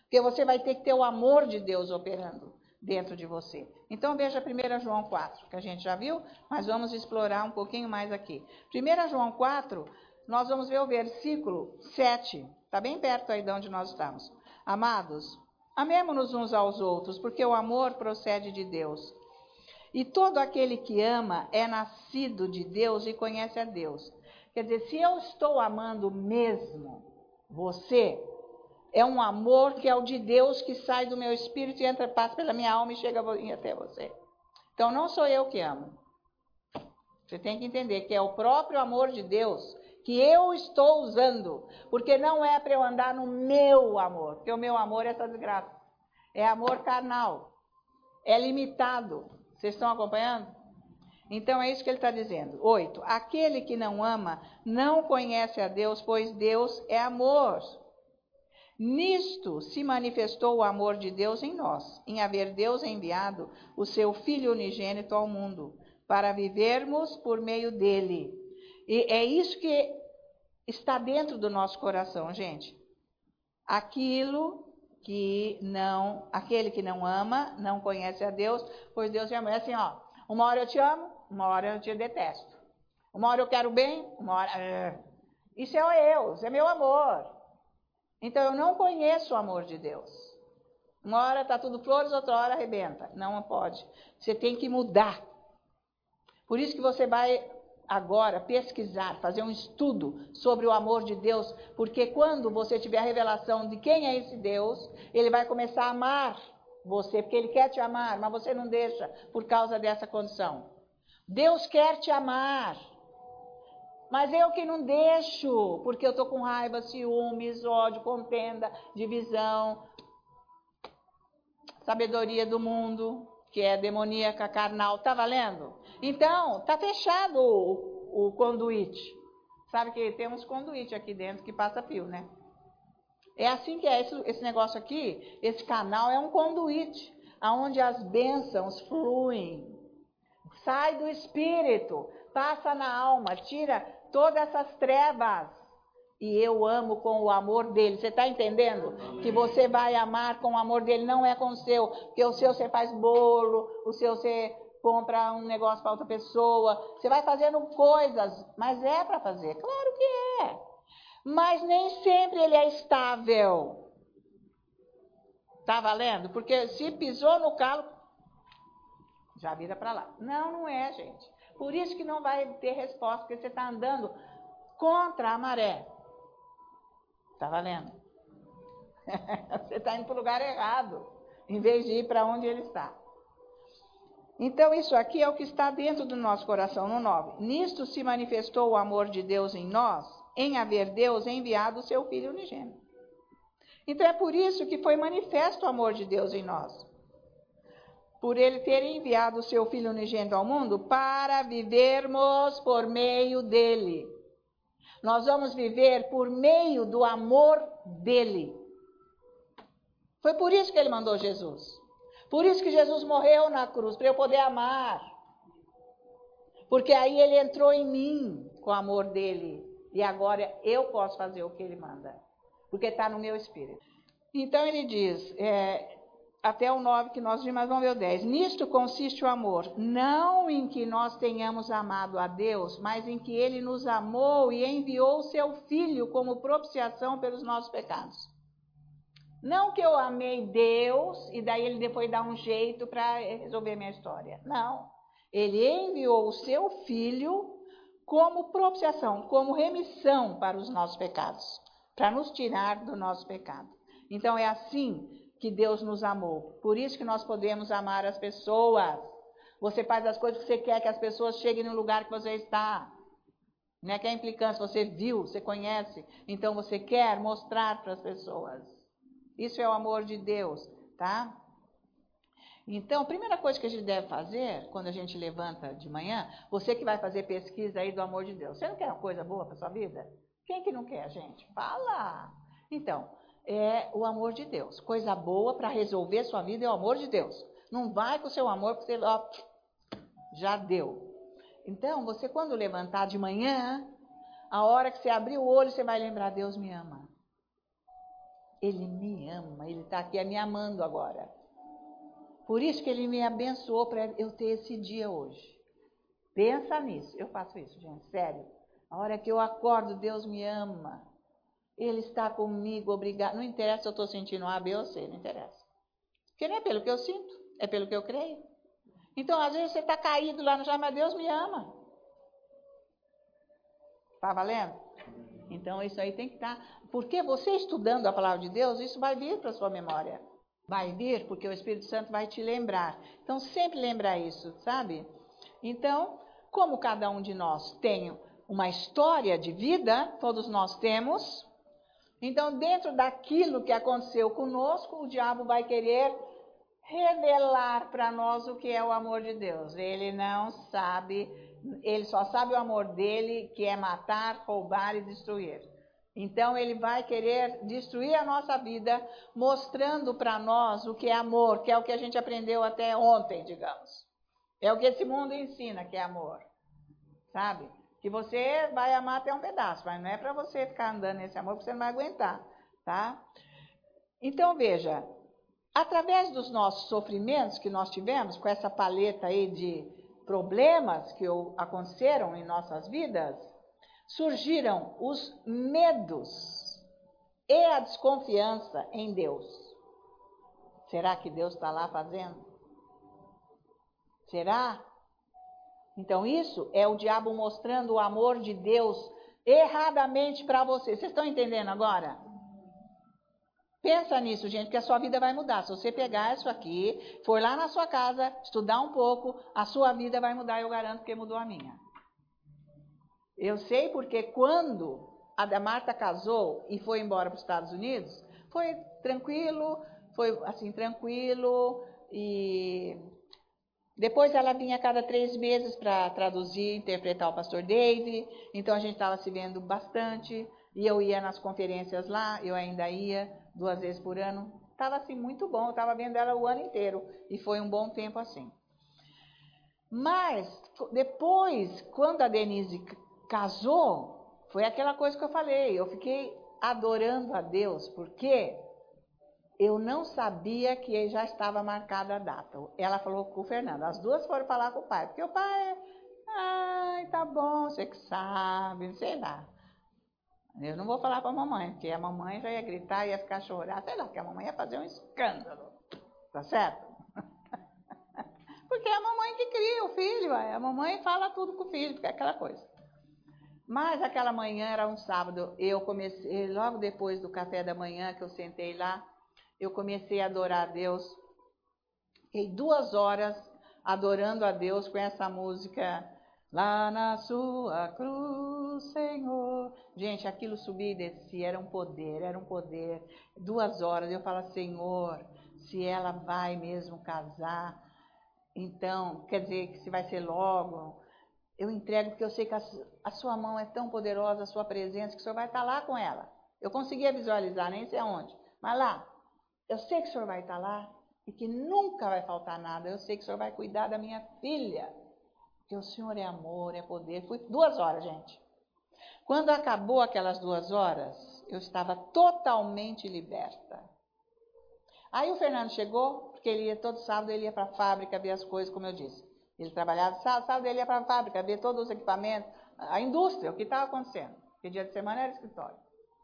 Porque você vai ter que ter o amor de Deus operando dentro de você. Então veja primeira João quatro, que a gente já viu, mas vamos explorar um pouquinho mais aqui. primeira João quatro, nós vamos ver o versículo sete, está bem perto aí de onde nós estamos. Amados, amemo-nos uns aos outros, porque o amor procede de Deus. E todo aquele que ama é nascido de Deus e conhece a Deus. Quer dizer, se eu estou amando mesmo você, é um amor que é o de Deus, que sai do meu espírito e entra, passa pela minha alma e chega até você. Então não sou eu que amo. Você tem que entender que é o próprio amor de Deus que eu estou usando, porque não é para eu andar no meu amor, porque o meu amor é essa desgraça. É amor carnal, é limitado. Vocês estão acompanhando? Então é isso que ele está dizendo. Oito. Aquele que não ama não conhece a Deus, pois Deus é amor. Nisto se manifestou o amor de Deus em nós, em haver Deus enviado o seu Filho unigênito ao mundo, para vivermos por meio dele. E é isso que está dentro do nosso coração, gente. Aquilo que não, aquele que não ama, não conhece a Deus, pois Deus é amor. É assim, ó, uma hora eu te amo, uma hora eu te detesto. Uma hora eu quero bem, uma hora... Isso é eu, isso é meu amor. Então eu não conheço o amor de Deus. Uma hora está tudo flores, outra hora arrebenta. Não pode. Você tem que mudar. Por isso que você vai agora pesquisar, fazer um estudo sobre o amor de Deus, porque quando você tiver a revelação de quem é esse Deus, ele vai começar a amar você, porque ele quer te amar, mas você não deixa por causa dessa condição. Deus quer te amar, mas eu que não deixo, porque eu estou com raiva, ciúmes, ódio, contenda, divisão, sabedoria do mundo, que é demoníaca, carnal, tá valendo? Então, tá fechado o, o conduíte. Sabe que tem uns conduíte aqui dentro que passa fio, né? É assim que é esse, esse negócio aqui, esse canal é um conduíte, onde as bênçãos fluem. Sai do espírito, passa na alma, tira todas essas trevas. E eu amo com o amor dele. Você está entendendo? Amém. Que você vai amar com o amor dele, não é com o seu. Porque o seu você faz bolo, o seu você compra um negócio para outra pessoa. Você vai fazendo coisas, mas é para fazer. Claro que é. Mas nem sempre ele é estável. Tá valendo? Porque se pisou no calo, já vira para lá. Não, não é, gente. Por isso que não vai ter resposta, porque você está andando contra a maré. Tá valendo? Você está indo para o lugar errado, em vez de ir para onde ele está. Então, isso aqui é o que está dentro do nosso coração, no nove. Nisto se manifestou o amor de Deus em nós, em haver Deus enviado o seu Filho unigênito. Então, é por isso que foi manifesto o amor de Deus em nós. Por ele ter enviado o seu Filho unigênito ao mundo, para vivermos por meio dele. Nós vamos viver por meio do amor dele. Foi por isso que ele mandou Jesus. Por isso que Jesus morreu na cruz, para eu poder amar. Porque aí ele entrou em mim com o amor dele. E agora eu posso fazer o que ele manda. Porque está no meu espírito. Então ele diz, é, até o nove que nós vimos, mas vamos ver o dez. Nisto consiste o amor, não em que nós tenhamos amado a Deus, mas em que ele nos amou e enviou o seu Filho como propiciação pelos nossos pecados. Não que eu amei Deus e daí ele depois dá um jeito para resolver minha história. Não. Ele enviou o seu Filho como propiciação, como remissão para os nossos pecados, para nos tirar do nosso pecado. Então é assim que Deus nos amou. Por isso que nós podemos amar as pessoas. Você faz as coisas que você quer que as pessoas cheguem no lugar que você está. Não é que é implicância, você viu, você conhece, então você quer mostrar para as pessoas. Isso é o amor de Deus, tá? Então, a primeira coisa que a gente deve fazer, quando a gente levanta de manhã, você que vai fazer pesquisa aí do amor de Deus, você não quer uma coisa boa para sua vida? Quem que não quer, gente? Fala! Então, é o amor de Deus. Coisa boa para resolver sua vida é o amor de Deus. Não vai com o seu amor, porque você, ó, já deu. Então, você quando levantar de manhã, a hora que você abrir o olho, você vai lembrar, Deus me ama. Ele me ama, ele está aqui me amando agora. Por isso que ele me abençoou para eu ter esse dia hoje. Pensa nisso. Eu faço isso, gente, sério. A hora que eu acordo, Deus me ama. Ele está comigo, obrigado. Não interessa se eu estou sentindo A, B ou C, não interessa. Porque não é pelo que eu sinto, é pelo que eu creio. Então, às vezes você está caído lá no chão, mas Deus me ama. Está valendo? Então, isso aí tem que estar... Porque você estudando a palavra de Deus, isso vai vir para a sua memória. Vai vir porque o Espírito Santo vai te lembrar. Então, sempre lembrar isso, sabe? Então, como cada um de nós tem uma história de vida, todos nós temos. Então, dentro daquilo que aconteceu conosco, o diabo vai querer revelar para nós o que é o amor de Deus. Ele não sabe, ele só sabe o amor dele, que é matar, roubar e destruir. Então, ele vai querer destruir a nossa vida, mostrando para nós o que é amor, que é o que a gente aprendeu até ontem, digamos. É o que esse mundo ensina, que é amor. Sabe? Que você vai amar até um pedaço, mas não é para você ficar andando nesse amor, porque você não vai aguentar, tá? Então, veja, através dos nossos sofrimentos que nós tivemos, com essa paleta aí de problemas que aconteceram em nossas vidas, surgiram os medos e a desconfiança em Deus. Será que Deus está lá fazendo? Será? Então isso é o diabo mostrando o amor de Deus erradamente para você. Vocês estão entendendo agora? Pensa nisso, gente, que a sua vida vai mudar. Se você pegar isso aqui, for lá na sua casa, estudar um pouco, a sua vida vai mudar, eu garanto que mudou a minha. Eu sei porque quando a Marta casou e foi embora para os Estados Unidos, foi tranquilo, foi assim, tranquilo, e depois ela vinha a cada três meses para traduzir, interpretar o pastor Dave, então a gente estava se vendo bastante, e eu ia nas conferências lá, eu ainda ia duas vezes por ano, estava assim muito bom, eu estava vendo ela o ano inteiro, e foi um bom tempo assim. Mas, depois, quando a Denise casou, foi aquela coisa que eu falei, eu fiquei adorando a Deus, porque eu não sabia que já estava marcada a data. Ela falou com o Fernando, as duas foram falar com o pai, porque o pai, ai, tá bom, você que sabe, não sei lá. Eu não vou falar para a mamãe, porque a mamãe já ia gritar, ia ficar chorar, sei lá, que a mamãe ia fazer um escândalo, tá certo? Porque é a mamãe que cria o filho, a mamãe fala tudo com o filho, porque é aquela coisa. Mas aquela manhã, era um sábado, eu comecei, logo depois do café da manhã que eu sentei lá, eu comecei a adorar a Deus. Fiquei duas horas adorando a Deus com essa música, lá na sua cruz, Senhor. Gente, aquilo subia e descia, era um poder, era um poder. Duas horas, eu falo, Senhor, se ela vai mesmo casar, então, quer dizer, que se vai ser logo, eu entrego, porque eu sei que a, a sua mão é tão poderosa, a sua presença, que o Senhor vai estar lá com ela. Eu conseguia visualizar, nem sei aonde, mas lá, eu sei que o Senhor vai estar lá e que nunca vai faltar nada. Eu sei que o Senhor vai cuidar da minha filha, porque o Senhor é amor, é poder. Fui duas horas, gente. Quando acabou aquelas duas horas, eu estava totalmente liberta. Aí o Fernando chegou, porque ele ia todo sábado, ele ia para a fábrica ver as coisas, como eu disse. Ele trabalhava sábado, sábado ele ia para a fábrica ver todos os equipamentos, a indústria, o que estava acontecendo. Porque dia de semana era escritório.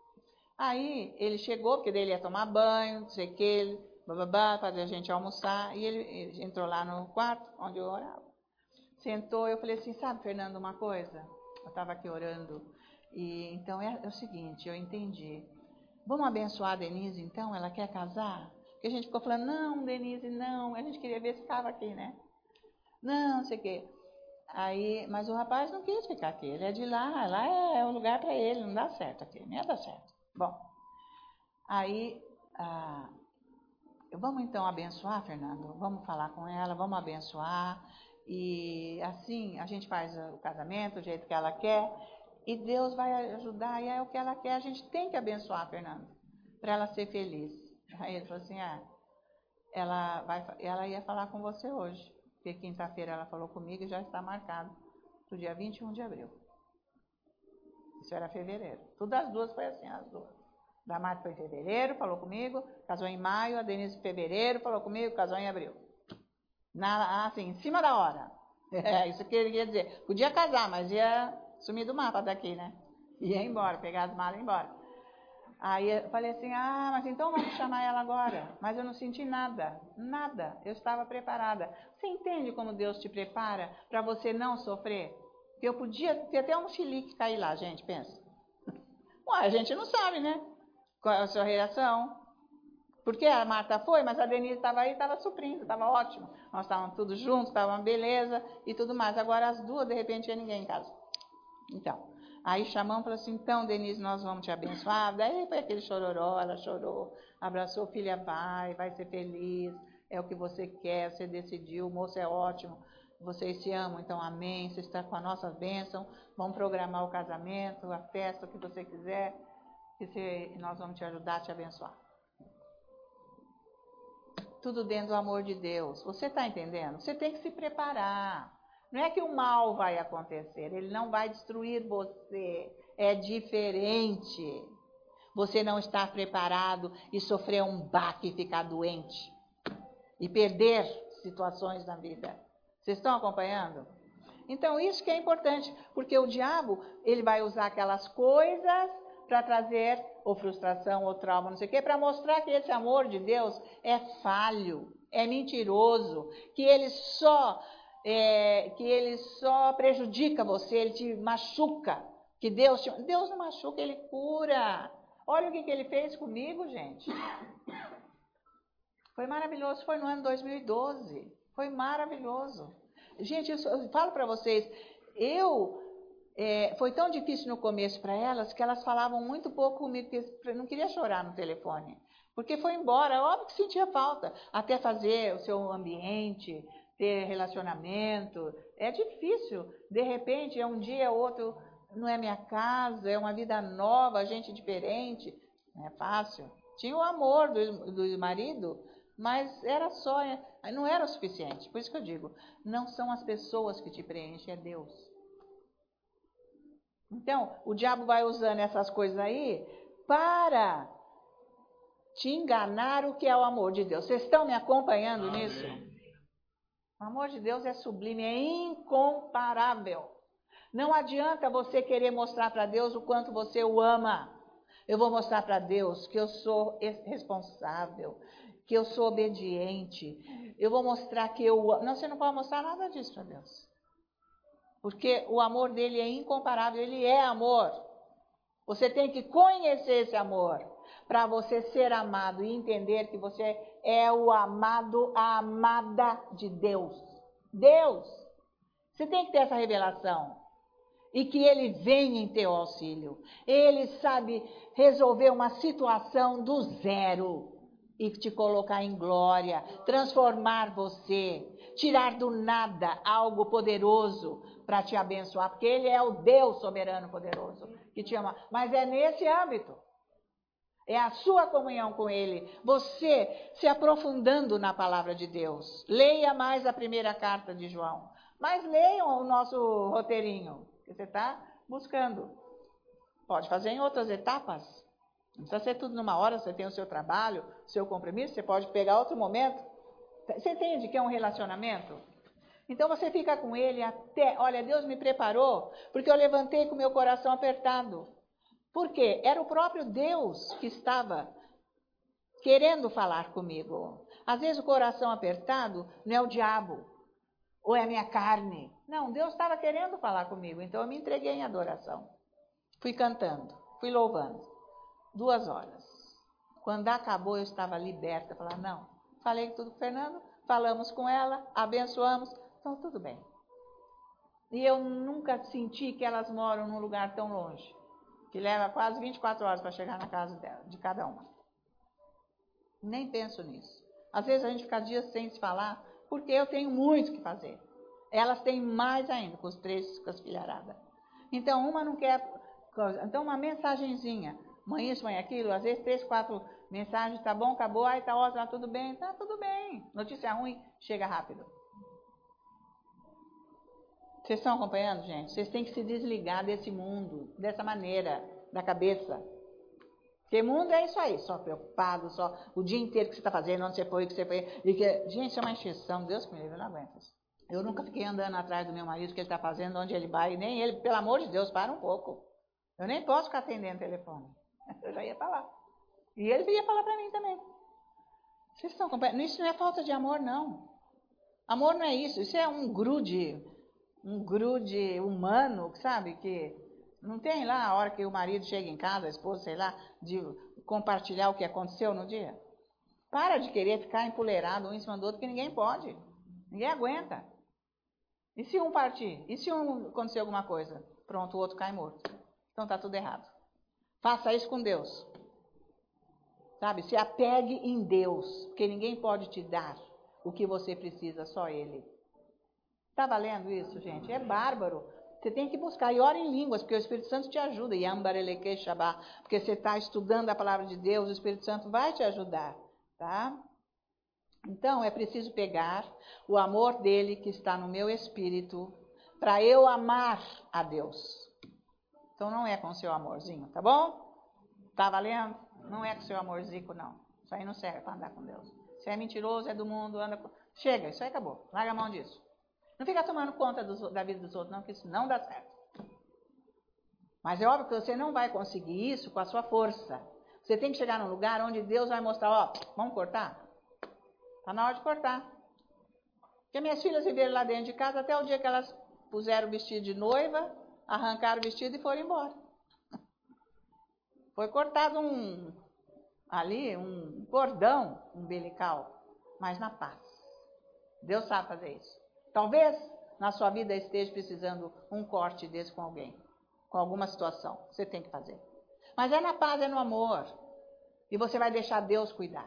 Aí ele chegou, porque daí ele ia tomar banho, não sei o que, ele, bababá, fazer a gente almoçar, e ele, ele entrou lá no quarto, onde eu orava. Sentou, eu falei assim, sabe, Fernando, uma coisa? Eu estava aqui orando, e então é, é o seguinte, eu entendi. Vamos abençoar a Denise, então? Ela quer casar? Porque a gente ficou falando, não, Denise, não. A gente queria ver se ficava aqui, né? Não, não sei o quê. Aí, mas o rapaz não quis ficar aqui. Ele é de lá, lá é, é um lugar para ele, não dá certo aqui, não ia dar certo. Bom, aí, ah, vamos então abençoar, Fernando? Vamos falar com ela, vamos abençoar. E assim, a gente faz o casamento do jeito que ela quer. E Deus vai ajudar, e é o que ela quer. A gente tem que abençoar, Fernando, para ela ser feliz. Aí ele falou assim, ah, ela, vai, ela ia falar com você hoje, porque quinta-feira ela falou comigo e já está marcado para o dia vinte e um de abril. Isso era fevereiro. Tudo as duas foi assim, as duas. Da Marta foi em fevereiro, falou comigo, casou em maio, a Denise em fevereiro, falou comigo, casou em abril. Na, assim, em cima da hora. É, isso que ele queria dizer. Podia casar, mas ia sumir do mapa daqui, né? Ia embora, pegar as malas e ir embora. Aí eu falei assim, ah, mas então vamos chamar ela agora. Mas eu não senti nada, nada. Eu estava preparada. Você entende como Deus te prepara para você não sofrer? Eu podia ter até um chilique cair lá, gente, pensa. Ué, a gente não sabe, né? Qual é a sua reação? Porque a Marta foi, mas a Denise estava aí, estava suprindo, estava ótimo. Nós estávamos tudo juntos, estava uma beleza e tudo mais. Agora as duas, de repente, tinha ninguém em casa. Então, aí chamamos e falou assim, então, Denise, nós vamos te abençoar. Daí foi aquele chororó, ela chorou, abraçou, filha, vai, vai ser feliz, é o que você quer, você decidiu, o moço é ótimo, vocês se amam, então amém, você está com a nossa bênção, vamos programar o casamento, a festa, o que você quiser, e você, nós vamos te ajudar a te abençoar. Tudo dentro do amor de Deus. Você está entendendo? Você tem que se preparar. Não é que o mal vai acontecer, ele não vai destruir você. É diferente. Você não está preparado e sofrer um baque e ficar doente. E perder situações na vida. Vocês estão acompanhando? Então isso que é importante, porque o diabo, ele vai usar aquelas coisas para trazer ou frustração, ou trauma, não sei o quê, para mostrar que esse amor de Deus é falho, é mentiroso, que ele só, é, que ele só prejudica você, ele te machuca, que Deus, te, Deus não machuca, ele cura. Olha o que, que ele fez comigo, gente. Foi maravilhoso, foi no ano dois mil e doze, foi maravilhoso. Gente, eu, eu falo para vocês, eu... É, foi tão difícil no começo para elas que elas falavam muito pouco comigo, porque não queria chorar no telefone. Porque foi embora, óbvio que sentia falta. Até fazer o seu ambiente, ter relacionamento. É difícil. De repente, é um dia, outro, não é minha casa, é uma vida nova, gente diferente. Não é fácil. Tinha o amor do, do marido, mas era só, não era o suficiente. Por isso que eu digo, não são as pessoas que te preenchem, é Deus. Então, o diabo vai usando essas coisas aí para te enganar o que é o amor de Deus. Vocês estão me acompanhando Amém. Nisso? O amor de Deus é sublime, é incomparável. Não adianta você querer mostrar para Deus o quanto você o ama. Eu vou mostrar para Deus que eu sou responsável, que eu sou obediente. Eu vou mostrar que eu amo. Não, você não pode mostrar nada disso para Deus. Porque o amor dele é incomparável, ele é amor. Você tem que conhecer esse amor para você ser amado e entender que você é o amado, a amada de Deus. Deus! Você tem que ter essa revelação. E que ele venha em teu auxílio. Ele sabe resolver uma situação do zero e te colocar em glória, transformar você, tirar do nada algo poderoso para te abençoar, porque ele é o Deus soberano poderoso que te ama. Mas é nesse âmbito, é a sua comunhão com ele, você se aprofundando na palavra de Deus. Leia mais a primeira carta de João, mas leiam o nosso roteirinho, que você está buscando. Pode fazer em outras etapas. Não precisa ser tudo numa hora, você tem o seu trabalho, o seu compromisso, você pode pegar outro momento. Você entende que é um relacionamento? Então você fica com ele até... Olha, Deus me preparou, porque eu levantei com meu coração apertado. Por quê? Era o próprio Deus que estava querendo falar comigo. Às vezes o coração apertado não é o diabo, ou é a minha carne. Não, Deus estava querendo falar comigo, então eu me entreguei em adoração. Fui cantando, fui louvando. Duas horas. Quando acabou, eu estava liberta. Falei, não, falei tudo com o Fernando, falamos com ela, abençoamos, então tudo bem. E eu nunca senti que elas moram num lugar tão longe, que leva quase vinte e quatro horas para chegar na casa dela, de cada uma. Nem penso nisso. Às vezes a gente fica dias sem se falar, porque eu tenho muito o que fazer. Elas têm mais ainda, com os três, com as filharadas. Então, uma não quer... Então, uma mensagenzinha. Mãe isso, mãe aquilo, às vezes três, quatro mensagens, tá bom, acabou, aí tá ótimo, tá tudo bem, tá tudo bem. Notícia ruim, chega rápido. Vocês estão acompanhando, gente? Vocês têm que se desligar desse mundo, dessa maneira, da cabeça. Porque mundo é isso aí, só preocupado, só o dia inteiro que você está fazendo, onde você foi, o que você foi. E que... Gente, isso é uma encheção, Deus que me livre, eu não aguento isso. Eu nunca fiquei andando atrás do meu marido, o que ele está fazendo, onde ele vai, e nem ele, pelo amor de Deus, para um pouco. Eu nem posso ficar atendendo o telefone. Eu já ia falar. E ele ia falar para mim também. Vocês estão compreendendo? Isso não é falta de amor, não. Amor não é isso, isso é um grude, um grude humano, sabe, que não tem lá a hora que o marido chega em casa, a esposa, sei lá, de compartilhar o que aconteceu no dia. Para de querer ficar empoleirado um em cima do outro, que ninguém pode, ninguém aguenta. E se um partir? E se um acontecer alguma coisa? Pronto, o outro cai morto. Então tá tudo errado. Faça isso com Deus. Sabe, se apegue em Deus, porque ninguém pode te dar o que você precisa, só Ele. Está valendo isso, gente? É bárbaro. Você tem que buscar. E ora em línguas, porque o Espírito Santo te ajuda. Yambareleque Shabá. Porque você está estudando a palavra de Deus, o Espírito Santo vai te ajudar. Tá? Então, é preciso pegar o amor dele que está no meu espírito para eu amar a Deus. Então, não é com o seu amorzinho, tá bom? Tá valendo? Não é com o seu amorzico, não. Isso aí não serve para andar com Deus. Você é mentiroso, é do mundo, anda com... Chega, isso aí acabou. Larga a mão disso. Não fica tomando conta dos, da vida dos outros, não, porque isso não dá certo. Mas é óbvio que você não vai conseguir isso com a sua força. Você tem que chegar num lugar onde Deus vai mostrar, ó, vamos cortar? Está na hora de cortar. Porque minhas filhas viveram lá dentro de casa até o dia que elas puseram o vestido de noiva, arrancaram o vestido e foram embora. Foi cortado um, ali, um cordão umbilical, mas na paz. Deus sabe fazer isso. Talvez na sua vida esteja precisando um corte desse com alguém, com alguma situação. Você tem que fazer. Mas é na paz, é no amor. E você vai deixar Deus cuidar.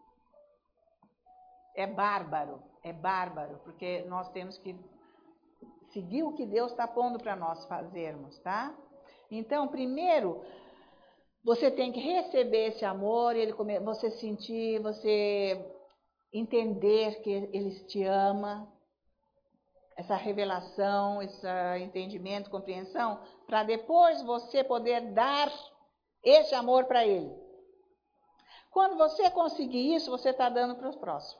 É bárbaro, é bárbaro, porque nós temos que seguir o que Deus está pondo para nós fazermos, tá? Então, primeiro, você tem que receber esse amor, ele come... você sentir, você entender que Ele te ama, essa revelação, esse entendimento, compreensão, para depois você poder dar esse amor para Ele. Quando você conseguir isso, você está dando para os próximos.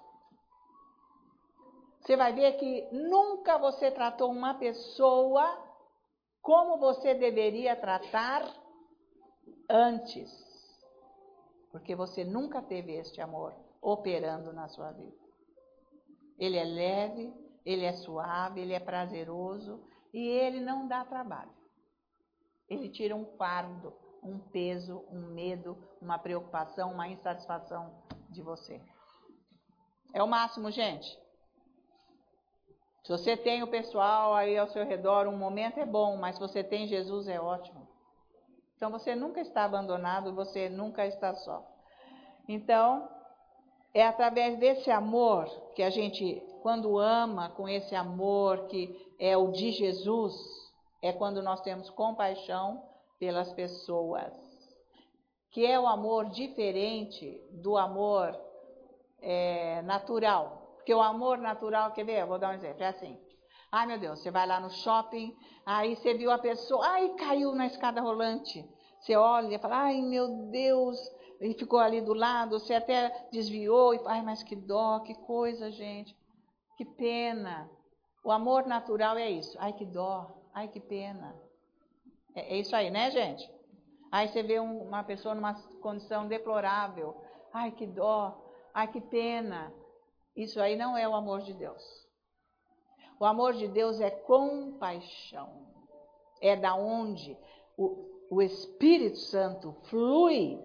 Você vai ver que nunca você tratou uma pessoa como você deveria tratar antes. Porque você nunca teve este amor operando na sua vida. Ele é leve, ele é suave, ele é prazeroso e ele não dá trabalho. Ele tira um fardo, um peso, um medo, uma preocupação, uma insatisfação de você. É o máximo, gente. Se você tem o pessoal aí ao seu redor, um momento é bom, mas se você tem Jesus é ótimo. Então você nunca está abandonado, você nunca está só. Então, é através desse amor que a gente, quando ama com esse amor que é o de Jesus, é quando nós temos compaixão pelas pessoas. Que é o amor diferente do amor é, natural. Porque o amor natural, quer ver? Eu vou dar um exemplo, é assim. Ai, meu Deus, você vai lá no shopping, aí você viu a pessoa, ai, caiu na escada rolante. Você olha e fala, ai, meu Deus, e ficou ali do lado, você até desviou, e ai, mas que dó, que coisa, gente, que pena. O amor natural é isso, ai, que dó, ai, que pena. É, é isso aí, né, gente? Aí você vê um, uma pessoa numa condição deplorável, ai, que dó, ai, que pena. Isso aí não é o amor de Deus. O amor de Deus é compaixão. É da onde o, o Espírito Santo flui.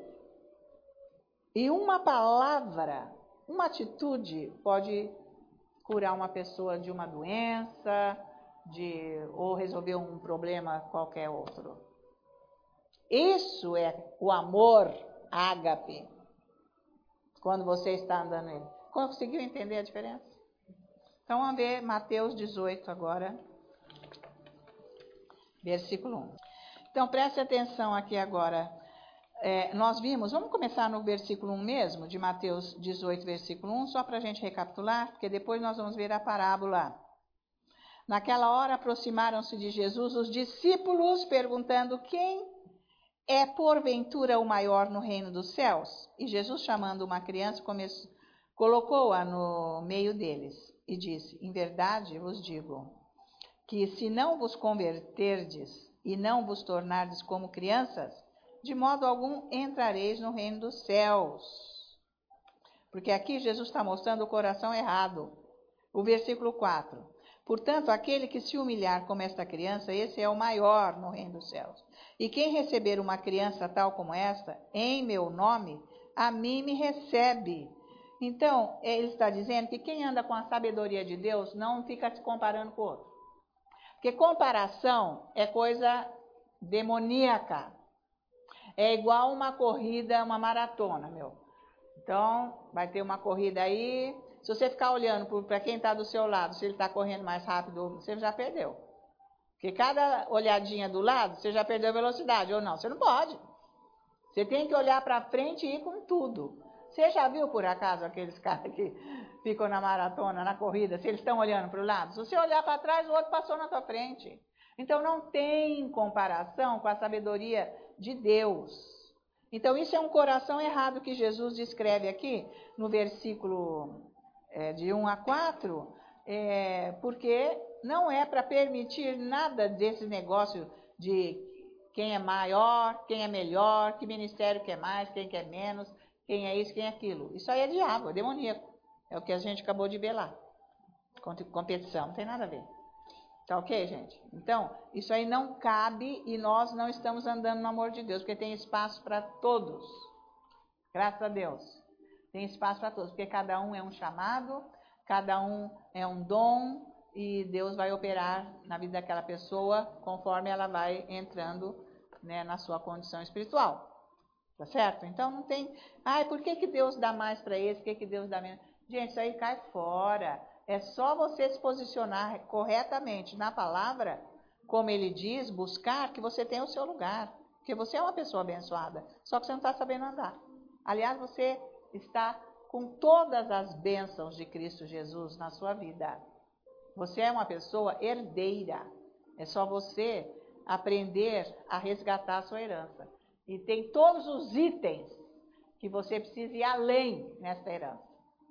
E uma palavra, uma atitude pode curar uma pessoa de uma doença, de, ou resolver um problema qualquer outro. Isso é o amor ágape. Quando você está andando nele. Conseguiu entender a diferença? Então, vamos ver Mateus dezoito agora, versículo um. Então, preste atenção aqui agora. É, nós vimos, vamos começar no versículo um mesmo, de Mateus dezoito, versículo um, só para a gente recapitular, porque depois nós vamos ver a parábola. Naquela hora, aproximaram-se de Jesus os discípulos, perguntando quem é porventura o maior no reino dos céus? E Jesus, chamando uma criança, colocou-a no meio deles e disse: em verdade vos digo, que se não vos converterdes e não vos tornardes como crianças, de modo algum entrareis no reino dos céus. Porque aqui Jesus está mostrando o coração errado. O versículo quatro. Portanto, aquele que se humilhar como esta criança, esse é o maior no reino dos céus. E quem receber uma criança tal como esta, em meu nome, a mim me recebe. Então, ele está dizendo que quem anda com a sabedoria de Deus não fica se comparando com o outro. Porque comparação é coisa demoníaca. É igual uma corrida, uma maratona, meu. Então, vai ter uma corrida aí. Se você ficar olhando para quem está do seu lado, se ele está correndo mais rápido, você já perdeu. Porque cada olhadinha do lado, você já perdeu a velocidade, ou não. Você não pode. Você tem que olhar para frente e ir com tudo. Você já viu, por acaso, aqueles caras que ficam na maratona, na corrida, se eles estão olhando para o lado? Se você olhar para trás, o outro passou na sua frente. Então, não tem comparação com a sabedoria de Deus. Então, isso é um coração errado que Jesus descreve aqui, no versículo é, de um a quatro, é, porque não é para permitir nada desse negócio de quem é maior, quem é melhor, que ministério quer mais, quem quer menos, quem é isso, quem é aquilo. Isso aí é diabo, é demoníaco. É o que a gente acabou de ver lá. Competição, não tem nada a ver. Tá ok, gente? Então, isso aí não cabe e nós não estamos andando no amor de Deus, porque tem espaço para todos. Graças a Deus. Tem espaço para todos, porque cada um é um chamado, cada um é um dom e Deus vai operar na vida daquela pessoa conforme ela vai entrando, né, na sua condição espiritual. Tá certo? Então não tem, ai, por que que Deus dá mais para esse, por que que Deus dá menos? Gente, isso aí cai fora. É só você se posicionar corretamente na palavra, como ele diz, buscar que você tem o seu lugar. Porque você é uma pessoa abençoada, só que você não está sabendo andar. Aliás, você está com todas as bênçãos de Cristo Jesus na sua vida. Você é uma pessoa herdeira. É só você aprender a resgatar a sua herança. E tem todos os itens que você precisa ir além nessa herança.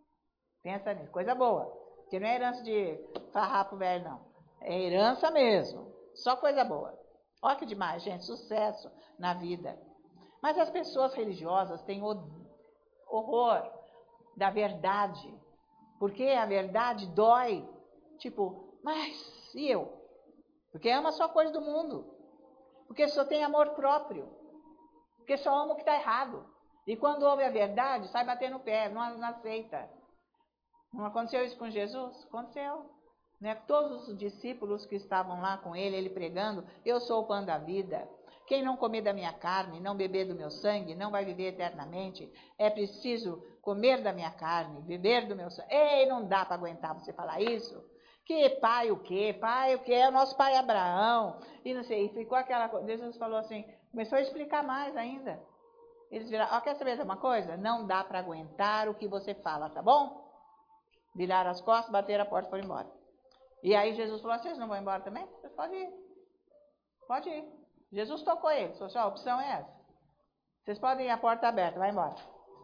Pensa nisso, coisa boa. Porque não é herança de farrapo velho, não. É herança mesmo. Só coisa boa. Olha que demais, gente. Sucesso na vida. Mas as pessoas religiosas têm horror da verdade. Porque a verdade dói. Tipo, mas e eu? Porque ama só coisa do mundo. Porque só tem amor próprio. Porque só ama o que está errado. E quando ouve a verdade, sai bater no pé, não, não aceita. Não aconteceu isso com Jesus? Aconteceu. Né? Todos os discípulos que estavam lá com ele, ele pregando, eu sou o pão da vida. Quem não comer da minha carne, não beber do meu sangue, não vai viver eternamente. É preciso comer da minha carne, beber do meu sangue. Ei, não dá para aguentar você falar isso. Que pai o quê? Pai o quê? É o nosso pai Abraão. E não sei, e ficou aquela coisa. Jesus falou assim, começou a explicar mais ainda. Eles viraram, ó, quer saber de uma coisa? Não dá para aguentar o que você fala, tá bom? Viraram as costas, bateram a porta e foram embora. E aí Jesus falou, vocês não vão embora também? Vocês podem ir. Pode ir. Jesus tocou eles, falou assim, ó, a opção é essa. Vocês podem ir, a porta aberta, vai embora.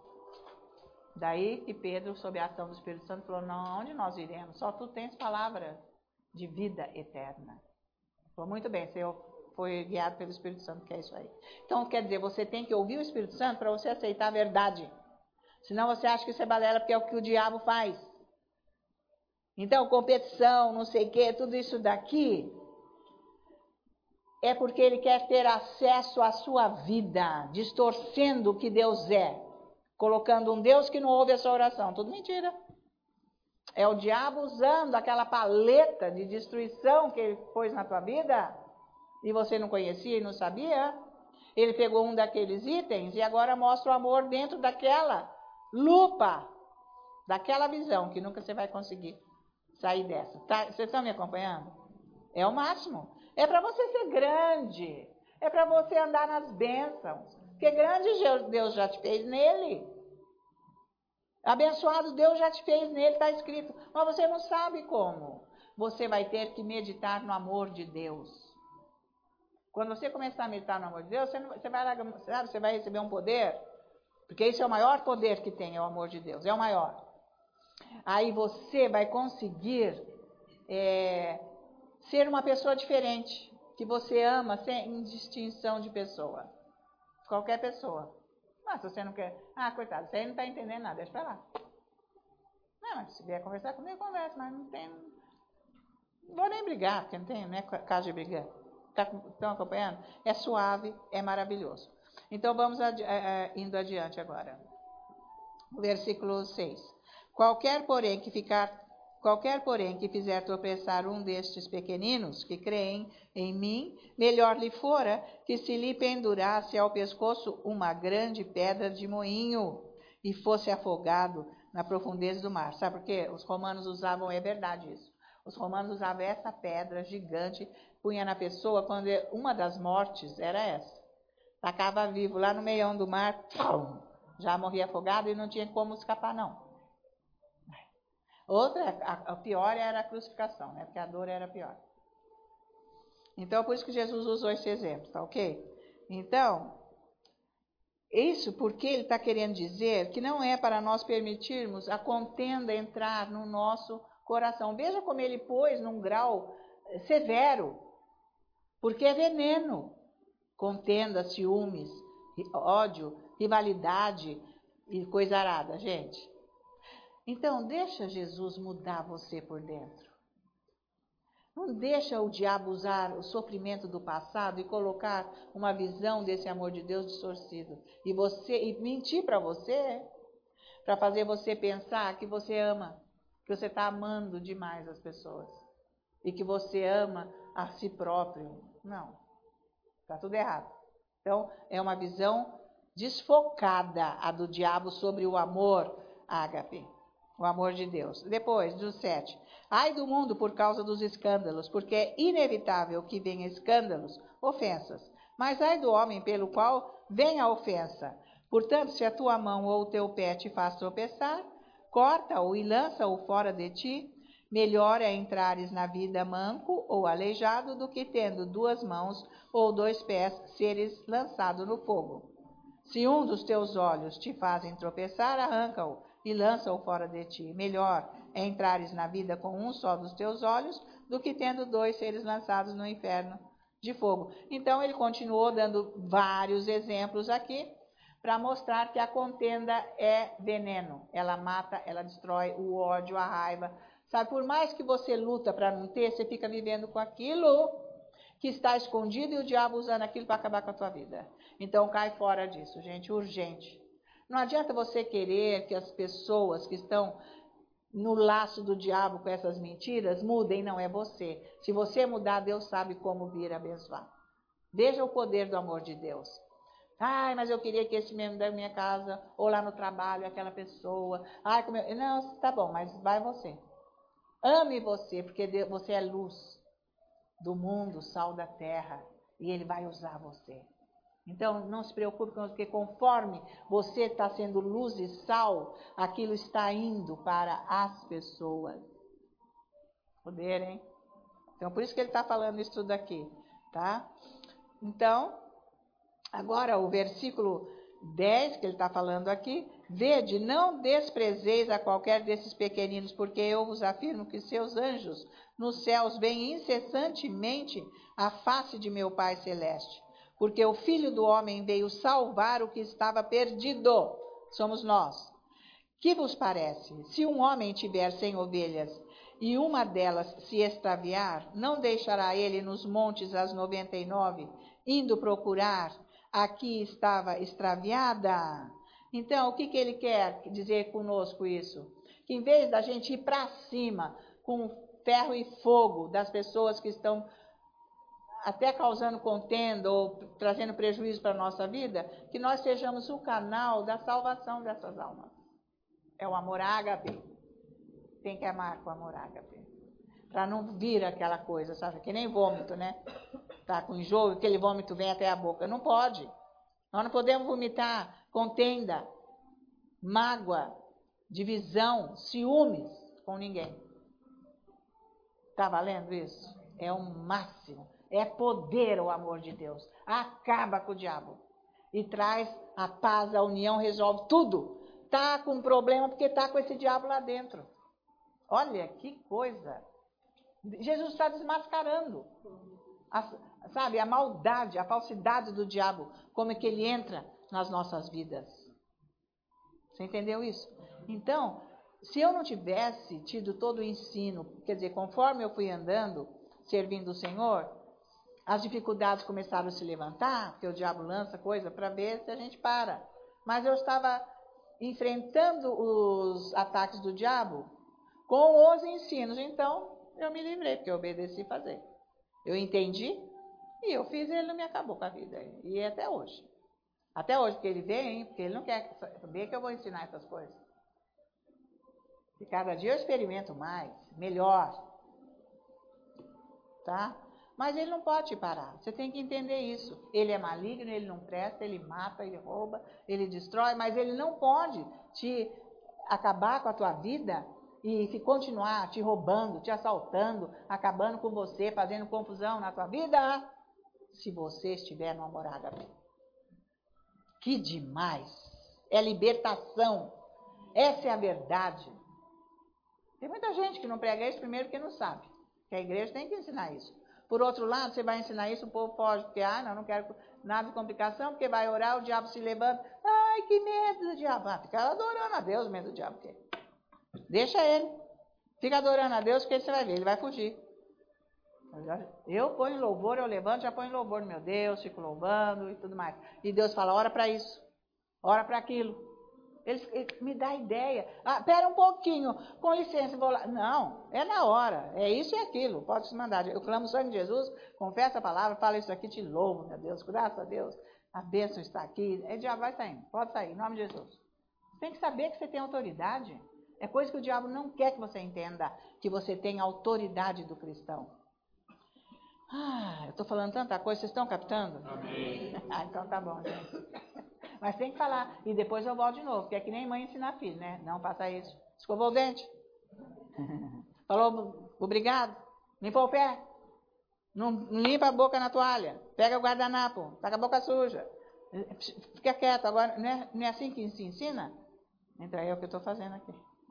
Daí que Pedro, sob a ação do Espírito Santo, falou, não, onde nós iremos? Só tu tens palavra de vida eterna. Falou, muito bem, você foi guiado pelo Espírito Santo, que é isso aí. Então, quer dizer, você tem que ouvir o Espírito Santo para você aceitar a verdade. Senão você acha que isso é balela, porque é o que o diabo faz. Então, competição, não sei o quê, tudo isso daqui é porque ele quer ter acesso à sua vida, distorcendo o que Deus é, colocando um Deus que não ouve a sua oração. Tudo mentira. É o diabo usando aquela paleta de destruição que ele pôs na tua vida e você não conhecia e não sabia. Ele pegou um daqueles itens e agora mostra o amor dentro daquela lupa, daquela visão que nunca você vai conseguir sair dessa. Tá? Vocês estão me acompanhando? É o máximo. É para você ser grande. É para você andar nas bênçãos. Porque grande Deus já te fez nele. Abençoado Deus já te fez nele, está escrito. Mas você não sabe como. Você vai ter que meditar no amor de Deus. Quando você começar a meditar no amor de Deus, você, não, você, vai, sabe, você vai receber um poder, porque esse é o maior poder que tem, é o amor de Deus, é o maior. Aí você vai conseguir é, ser uma pessoa diferente, que você ama sem distinção de pessoa. Qualquer pessoa. Mas se você não quer... Ah, coitado, você aí não está entendendo nada, deixa pra lá. Não, mas se vier conversar comigo, conversa, mas não tem... Não vou nem brigar, porque não, tem, não é caso de brigar. Tá, estão acompanhando? É suave, é maravilhoso. Então vamos adi é, indo adiante agora. Versículo seis. Qualquer, porém, que ficar... Qualquer, porém, que fizer tropeçar um destes pequeninos que creem em mim, melhor lhe fora que se lhe pendurasse ao pescoço uma grande pedra de moinho e fosse afogado na profundeza do mar. Sabe por quê? Os romanos usavam, é verdade isso, os romanos usavam essa pedra gigante, punha na pessoa, quando uma das mortes era essa. Tacava vivo lá no meião do mar, já morria afogado e não tinha como escapar, não. Outra, a, a pior era a crucificação, né? Porque a dor era pior. Então, por isso que Jesus usou esse exemplo, tá ok? Então, isso porque ele está querendo dizer que não é para nós permitirmos a contenda entrar no nosso coração. Veja como ele pôs num grau severo, porque é veneno. Contenda, ciúmes, ódio, rivalidade e coisa arada, gente. Então, deixa Jesus mudar você por dentro. Não deixa o diabo usar o sofrimento do passado e colocar uma visão desse amor de Deus distorcido. E, você, e mentir para você, para fazer você pensar que você ama, que você está amando demais as pessoas. E que você ama a si próprio. Não, está tudo errado. Então, é uma visão desfocada a do diabo sobre o amor ágape. O amor de Deus. Depois, do sete. Ai do mundo por causa dos escândalos, porque é inevitável que venha escândalos, ofensas. Mas ai do homem pelo qual vem a ofensa. Portanto, se a tua mão ou o teu pé te faz tropeçar, corta-o e lança-o fora de ti. Melhor é entrares na vida manco ou aleijado do que tendo duas mãos ou dois pés seres lançado no fogo. Se um dos teus olhos te fazem tropeçar, arranca-o e lança-o fora de ti. Melhor é entrares na vida com um só dos teus olhos, do que tendo dois seres lançados no inferno de fogo. Então, ele continuou dando vários exemplos aqui, para mostrar que a contenda é veneno. Ela mata, ela destrói o ódio, a raiva. Sabe, por mais que você luta para não ter, você fica vivendo com aquilo que está escondido e o diabo usando aquilo para acabar com a tua vida. Então, cai fora disso, gente, urgente. Não adianta você querer que as pessoas que estão no laço do diabo com essas mentiras mudem, não é você. Se você mudar, Deus sabe como vir abençoar. Veja o poder do amor de Deus. Ai, mas eu queria que esse membro da minha casa, ou lá no trabalho, aquela pessoa. Ai, como eu... Não, tá bom, mas vai você. Ame você, porque você é luz do mundo, sal da terra, e ele vai usar você. Então, não se preocupe, porque conforme você está sendo luz e sal, aquilo está indo para as pessoas. Poder, hein? Então, por isso que ele está falando isso tudo aqui, tá? Então, agora o versículo dez, que ele está falando aqui, vede, não desprezeis a qualquer desses pequeninos, porque eu vos afirmo que seus anjos nos céus veem incessantemente a face de meu Pai Celeste. Porque o Filho do Homem veio salvar o que estava perdido. Somos nós. Que vos parece? Se um homem tiver cem ovelhas e uma delas se extraviar, não deixará ele nos montes as noventa e nove, indo procurar a que estava extraviada? Então, o que, que ele quer dizer conosco isso? Que em vez da gente ir para cima com ferro e fogo das pessoas que estão até causando contenda ou trazendo prejuízo para a nossa vida, que nós sejamos o canal da salvação dessas almas. É o amor ágape. Tem que amar com amor ágape. Para não vir aquela coisa, sabe? Que nem vômito, né? Tá com enjoo, aquele vômito vem até a boca. Não pode. Nós não podemos vomitar contenda, mágoa, divisão, ciúmes com ninguém. Tá valendo isso? É o máximo. É poder o amor de Deus. Acaba com o diabo. E traz a paz, a união, resolve tudo. Tá com problema porque tá com esse diabo lá dentro. Olha que coisa. Jesus está desmascarando. A, sabe, a maldade, a falsidade do diabo. Como é que ele entra nas nossas vidas. Você entendeu isso? Então, se eu não tivesse tido todo o ensino, quer dizer, conforme eu fui andando, servindo o Senhor, as dificuldades começaram a se levantar, porque o diabo lança coisa para ver se a gente para. Mas eu estava enfrentando os ataques do diabo com os ensinos, então eu me livrei, porque eu obedeci fazer. Eu entendi e eu fiz e ele não me acabou com a vida. E é até hoje. Até hoje, porque ele vem, porque ele não quer saber que eu vou ensinar essas coisas. E cada dia eu experimento mais, melhor. Tá? Mas ele não pode te parar. Você tem que entender isso. Ele é maligno, ele não presta, ele mata, ele rouba, ele destrói, mas ele não pode te acabar com a tua vida e continuar te roubando, te assaltando, acabando com você, fazendo confusão na tua vida, se você estiver no amor ágape. Que demais! É libertação. Essa é a verdade. Tem muita gente que não prega isso primeiro porque não sabe. Que a igreja tem que ensinar isso. Por outro lado, você vai ensinar isso, o povo pode, porque, ah, não, não quero nada de complicação, porque vai orar, o diabo se levanta. Ai, que medo do diabo. Ah, fica adorando a Deus, o medo do diabo. Porque... Deixa ele. Fica adorando a Deus, porque você vai ver, ele vai fugir. Eu ponho louvor, eu levanto, já ponho louvor no meu Deus, fico louvando e tudo mais. E Deus fala, ora para isso, ora para aquilo. Ele, ele me dá ideia. Ah, pera um pouquinho, com licença, vou lá. Não, é na hora, é isso e aquilo, pode se mandar. Eu clamo o sangue de Jesus, confesso a palavra, falo isso aqui, te louvo, meu Deus, graças a Deus. A bênção está aqui, é, já vai saindo, pode sair, em nome de Jesus. Você tem que saber que você tem autoridade. É coisa que o diabo não quer que você entenda, que você tem autoridade do cristão. Ah, eu estou falando tanta coisa, vocês estão captando? Amém. Ah, então tá bom, gente. Mas tem que falar. E depois eu volto de novo, porque é que nem mãe ensinar filho, né? Não faça isso. Escovou o dente? Falou obrigado? Limpou o pé? Não, não limpa a boca na toalha. Pega o guardanapo, tá com a boca suja. Fica quieto. Agora, não é, não é assim que se ensina? Então é o que eu estou fazendo aqui.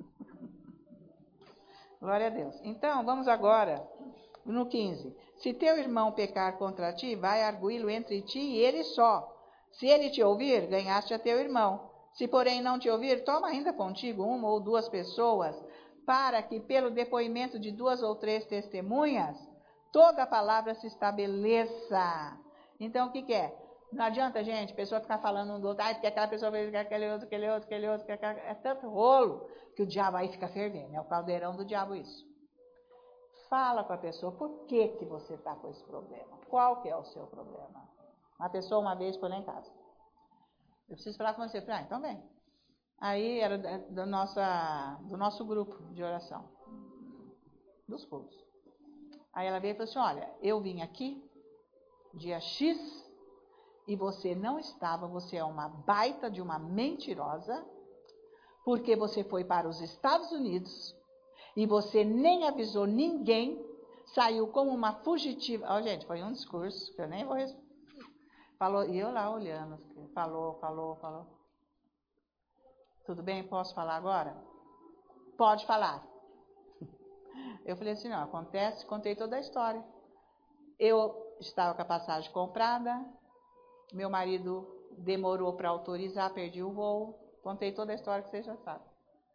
Glória a Deus. Então, vamos agora no quinze. Se teu irmão pecar contra ti, vai arguí-lo entre ti e ele só. Se ele te ouvir, ganhaste a teu irmão. Se, porém, não te ouvir, toma ainda contigo uma ou duas pessoas, para que, pelo depoimento de duas ou três testemunhas, toda a palavra se estabeleça. Então, o que, que é? Não adianta, gente, a pessoa ficar falando um do outro, ah, porque aquela pessoa fez aquele outro, aquele outro, aquele outro, aquele... é tanto rolo que o diabo aí fica fervendo. É o caldeirão do diabo isso. Fala com a pessoa, por que, que você está com esse problema? Qual que é o seu problema? Uma pessoa uma vez foi lá em casa. Eu preciso falar com você. Eu falei, ah, então vem. Aí era do, nossa, do nosso grupo de oração. Dos cultos. Aí ela veio e falou assim, olha, eu vim aqui, dia X, e você não estava, você é uma baita de uma mentirosa, porque você foi para os Estados Unidos, e você nem avisou ninguém, saiu como uma fugitiva. Ó, oh, gente, foi um discurso que eu nem vou responder. Falou, e eu lá olhando, falou, falou, falou. Tudo bem, posso falar agora? Pode falar. Eu falei assim, não, acontece, contei toda a história. Eu estava com a passagem comprada, meu marido demorou para autorizar, perdi o voo, contei toda a história que você já sabe.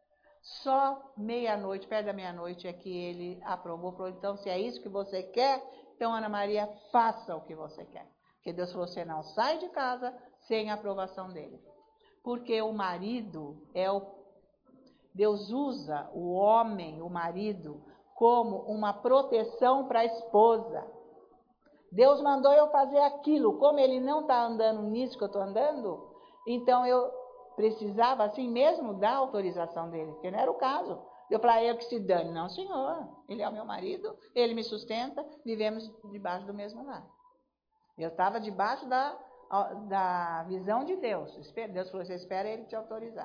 Só meia-noite, perto da meia-noite, é que ele aprovou, falou, então, se é isso que você quer, então, Ana Maria, faça o que você quer. Porque Deus falou, você não sai de casa sem a aprovação dele. Porque o marido é o... Deus usa o homem, o marido, como uma proteção para a esposa. Deus mandou eu fazer aquilo. Como ele não está andando nisso que eu estou andando, então eu precisava assim mesmo da autorização dele, porque não era o caso. Eu falei, eu que se dane. Não, senhor, ele é o meu marido, ele me sustenta, vivemos debaixo do mesmo lar. Eu estava debaixo da, da visão de Deus. Deus falou, você espera ele te autorizar.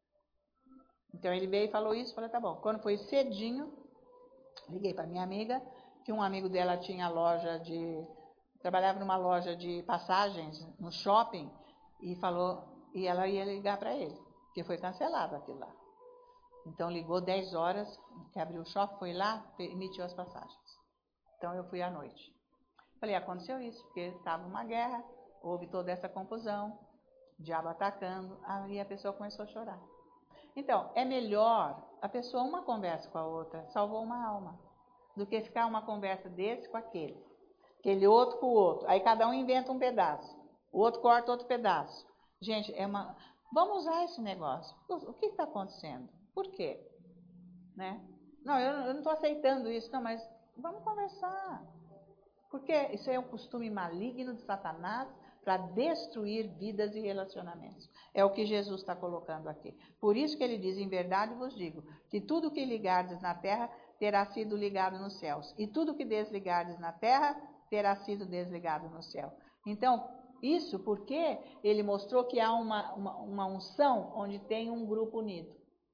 Então ele veio e falou isso, falei, tá bom. Quando foi cedinho, liguei para minha amiga, que um amigo dela tinha loja de trabalhava numa loja de passagens, no shopping, e falou, e ela ia ligar para ele, porque foi cancelado aquilo lá. Então ligou dez horas, que abriu o shopping, foi lá, emitiu as passagens. Então eu fui à noite. Falei, aconteceu isso, porque estava uma guerra, houve toda essa confusão, o diabo atacando, aí a pessoa começou a chorar. Então, é melhor a pessoa uma conversa com a outra, salvou uma alma, do que ficar uma conversa desse com aquele, aquele outro com o outro. Aí cada um inventa um pedaço, o outro corta outro pedaço. Gente, é uma... vamos usar esse negócio. O que está acontecendo? Por quê? Né? Não, eu, eu não estou aceitando isso, não, mas vamos conversar. Porque isso é um costume maligno de Satanás para destruir vidas e relacionamentos. É o que Jesus está colocando aqui. Por isso que ele diz, em verdade vos digo, que tudo que ligardes na terra terá sido ligado nos céus, e tudo que desligardes na terra terá sido desligado no céu. Então, isso porque ele mostrou que há uma, uma, uma unção onde tem um grupo unido.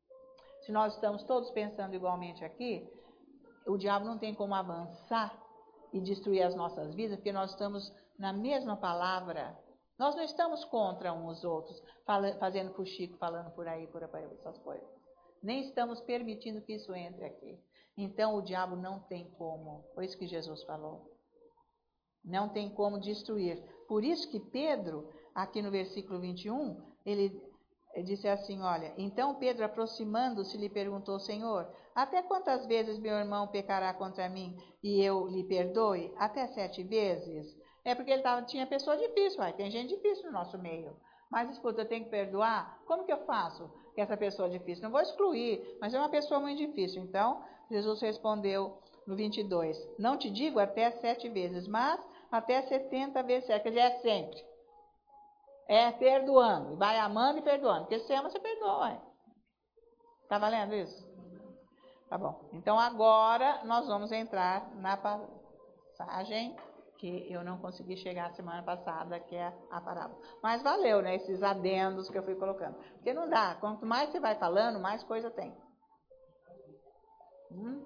Se nós estamos todos pensando igualmente aqui, o diabo não tem como avançar e destruir as nossas vidas, porque nós estamos na mesma palavra. Nós não estamos contra uns os outros, fala, fazendo fuxico, falando por aí, por aí, essas coisas. Nem estamos permitindo que isso entre aqui. Então, o diabo não tem como, foi isso que Jesus falou. Não tem como destruir. Por isso que Pedro, aqui no versículo vinte e um, ele... Ele disse assim, olha, então Pedro, aproximando-se, lhe perguntou, Senhor, até quantas vezes meu irmão pecará contra mim e eu lhe perdoe? Até sete vezes? É porque ele tava, tinha pessoa difícil, vai, tem gente difícil no nosso meio. Mas, escuta, eu tenho que perdoar? Como que eu faço com essa pessoa difícil? Não vou excluir, mas é uma pessoa muito difícil. Então, Jesus respondeu no vinte e dois, não te digo até sete vezes, mas até setenta vezes sete, quer dizer, é sempre. É perdoando, vai amando e perdoando, porque se ama, você perdoa. Tá valendo isso? Tá bom. Então agora nós vamos entrar na passagem que eu não consegui chegar a semana passada, que é a parábola. Mas valeu, né, esses adendos que eu fui colocando. Porque não dá, quanto mais você vai falando, mais coisa tem. Hum?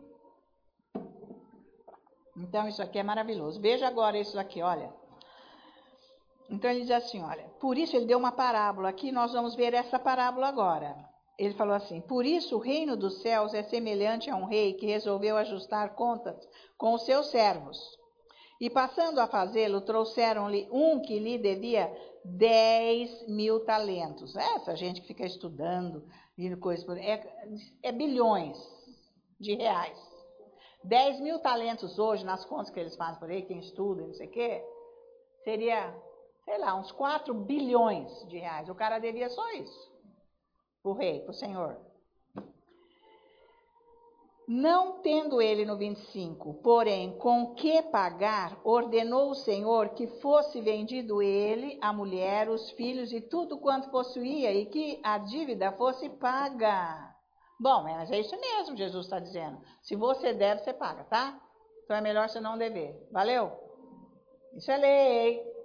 Então isso aqui é maravilhoso. Veja agora isso aqui, olha. Então ele diz assim, olha, por isso ele deu uma parábola aqui, nós vamos ver essa parábola agora. Ele falou assim, por isso o reino dos céus é semelhante a um rei que resolveu ajustar contas com os seus servos. E passando a fazê-lo, trouxeram-lhe um que lhe devia dez mil talentos. Essa gente que fica estudando, coisa, é, é bilhões de reais. dez mil talentos hoje, nas contas que eles fazem por aí, quem estuda e não sei o quê, seria... sei lá, uns quatro bilhões de reais. O cara devia só isso. O rei, o senhor. Não tendo ele no vinte e cinco, porém, com que pagar, ordenou o senhor que fosse vendido ele, a mulher, os filhos e tudo quanto possuía, e que a dívida fosse paga. Bom, mas é isso mesmo, Jesus está dizendo. Se você deve, você paga, tá? Então é melhor você não dever. Valeu? Isso é lei.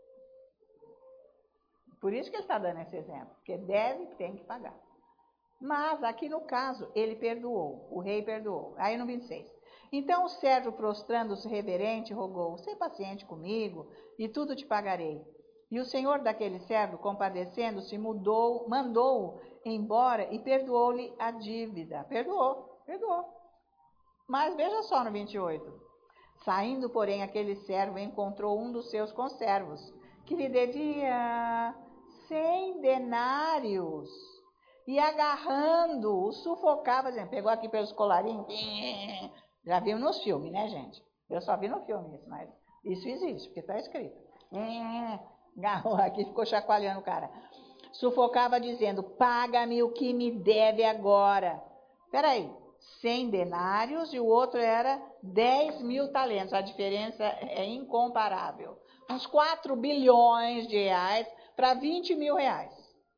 Por isso que ele está dando esse exemplo, porque deve, tem que pagar. Mas aqui no caso, ele perdoou, o rei perdoou. Aí no vinte e seis. Então o servo, prostrando-se reverente, rogou, sê paciente comigo e tudo te pagarei. E o senhor daquele servo, compadecendo-se, mudou, mandou-o embora e perdoou-lhe a dívida. Perdoou, perdoou. Mas veja só no vinte e oito. Saindo, porém, aquele servo encontrou um dos seus conservos, que lhe devia cem denários, e agarrando-o, sufocava, dizendo, pegou aqui pelos colarinhos, já viu nos filmes, né, gente? Eu só vi no filme isso, mas isso existe, porque está escrito. Agarrou aqui, ficou chacoalhando o cara. Sufocava, dizendo, paga-me o que me deve agora. Peraí, cem denários e o outro era dez mil talentos, a diferença é incomparável. Uns quatro bilhões de reais para vinte mil reais.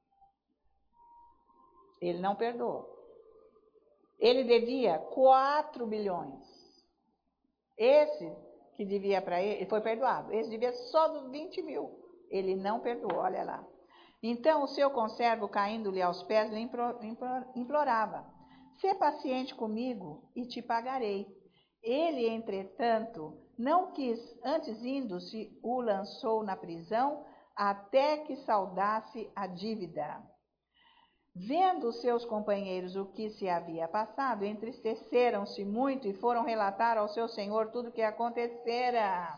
Ele não perdoou. Ele devia quatro bilhões. Esse que devia para ele, ele foi perdoado. Esse devia só dos vinte mil. Ele não perdoou, olha lá. Então o seu conservo, caindo-lhe aos pés, lhe implorava, sê paciente comigo e te pagarei. Ele, entretanto, não quis, antes indo-se, o lançou na prisão até que saldasse a dívida. Vendo os seus companheiros o que se havia passado, entristeceram-se muito e foram relatar ao seu senhor tudo o que acontecera.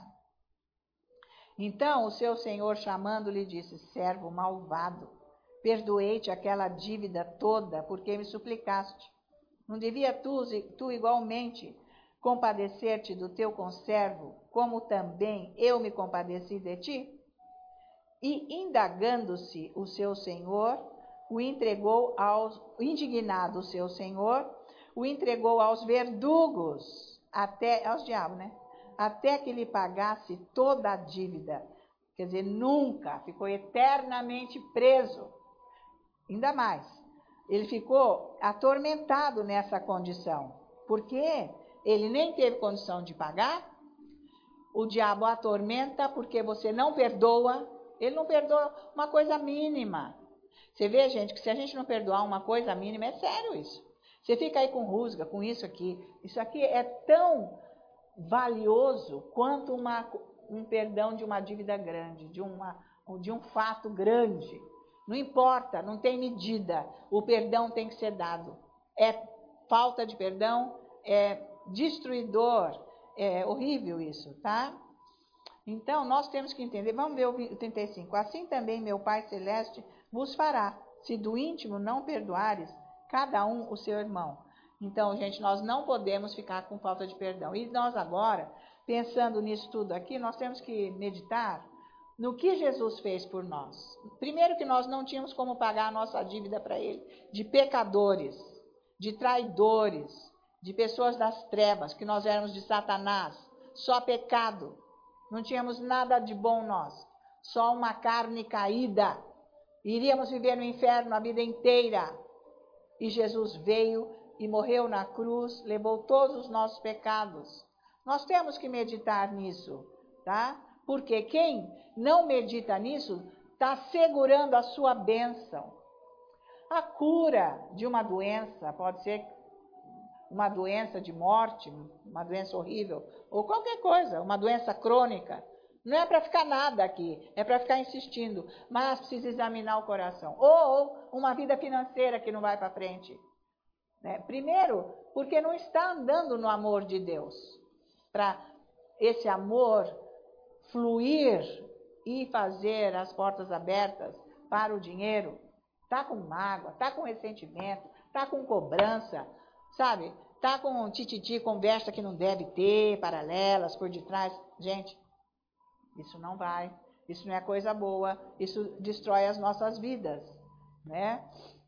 Então o seu senhor, chamando-lhe, disse: servo malvado, perdoei-te aquela dívida toda, porque me suplicaste. Não devia tu, tu igualmente compadecer-te do teu conservo, como também eu me compadeci de ti? E, indagando-se o seu senhor, o entregou aos, indignado o seu senhor, o entregou aos verdugos, até, aos diabos, né? Até que lhe pagasse toda a dívida. Quer dizer, nunca, ficou eternamente preso. Ainda mais, ele ficou atormentado nessa condição, porque ele nem teve condição de pagar, o diabo atormenta porque você não perdoa, ele não perdoa uma coisa mínima. Você vê, gente, que se a gente não perdoar uma coisa mínima, é sério isso. Você fica aí com rusga, com isso aqui. Isso aqui é tão valioso quanto uma, um perdão de uma dívida grande, de, uma, de um fato grande. Não importa, não tem medida. O perdão tem que ser dado. É falta de perdão, é destruidor, é horrível isso, tá? Então, nós temos que entender, vamos ver o trinta e cinco. Assim também meu Pai Celeste vos fará, se do íntimo não perdoares cada um o seu irmão. Então, gente, nós não podemos ficar com falta de perdão. E nós agora, pensando nisso tudo aqui, nós temos que meditar no que Jesus fez por nós. Primeiro que nós não tínhamos como pagar a nossa dívida para Ele, de pecadores, de traidores, de pessoas das trevas, que nós éramos de Satanás, só pecado. Não tínhamos nada de bom nós, só uma carne caída. Iríamos viver no inferno a vida inteira. E Jesus veio e morreu na cruz, levou todos os nossos pecados. Nós temos que meditar nisso, tá? Porque quem não medita nisso está segurando a sua bênção. A cura de uma doença, pode ser uma doença de morte, uma doença horrível, ou qualquer coisa, uma doença crônica. Não é para ficar nada aqui, é para ficar insistindo, mas precisa examinar o coração. Ou uma vida financeira que não vai para frente. Né? Primeiro, porque não está andando no amor de Deus. Para esse amor fluir e fazer as portas abertas para o dinheiro, está com mágoa, está com ressentimento, está com cobrança, sabe? Está com tititi, conversa que não deve ter, paralelas por detrás. Gente, isso não vai, isso não é coisa boa, isso destrói as nossas vidas, né?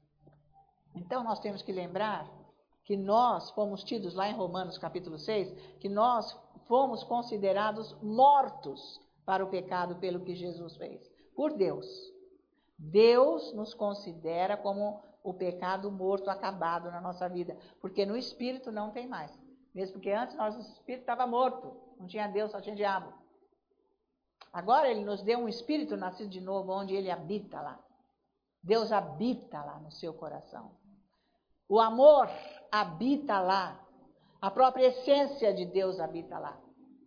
Então, nós temos que lembrar que nós fomos tidos lá em Romanos capítulo seis, que nós fomos considerados mortos para o pecado pelo que Jesus fez, por Deus. Deus nos considera como o pecado morto, acabado na nossa vida, porque no Espírito não tem mais. Mesmo porque antes nosso Espírito estava morto, não tinha Deus, só tinha diabo. Agora Ele nos deu um Espírito nascido de novo, onde Ele habita lá. Deus habita lá no seu coração. O amor habita lá. A própria essência de Deus habita lá.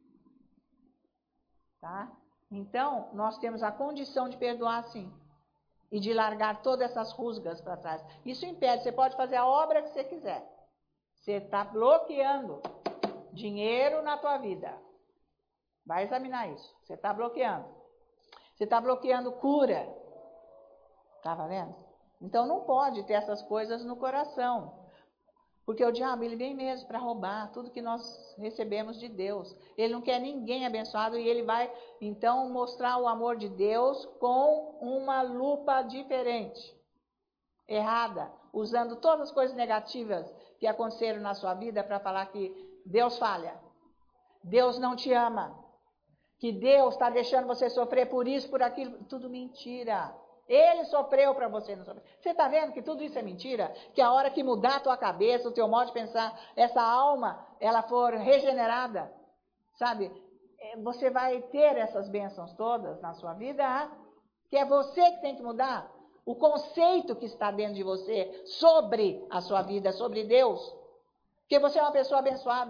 Tá? Então, nós temos a condição de perdoar sim. E de largar todas essas rusgas para trás. Isso impede, você pode fazer a obra que você quiser. Você está bloqueando dinheiro na tua vida. Vai examinar isso. Você está bloqueando. Você está bloqueando cura. Estava vendo? Então não pode ter essas coisas no coração. Porque o diabo, ele vem mesmo para roubar tudo que nós recebemos de Deus. Ele não quer ninguém abençoado e ele vai, então, mostrar o amor de Deus com uma lupa diferente, errada, usando todas as coisas negativas que aconteceram na sua vida para falar que Deus falha, Deus não te ama, que Deus está deixando você sofrer por isso, por aquilo. Tudo mentira. Ele sofreu para você não sofrer. Você está vendo que tudo isso é mentira? Que a hora que mudar a tua cabeça, o teu modo de pensar, essa alma, ela for regenerada, sabe? Você vai ter essas bênçãos todas na sua vida, que é você que tem que mudar. O conceito que está dentro de você sobre a sua vida, sobre Deus. Porque você é uma pessoa abençoada.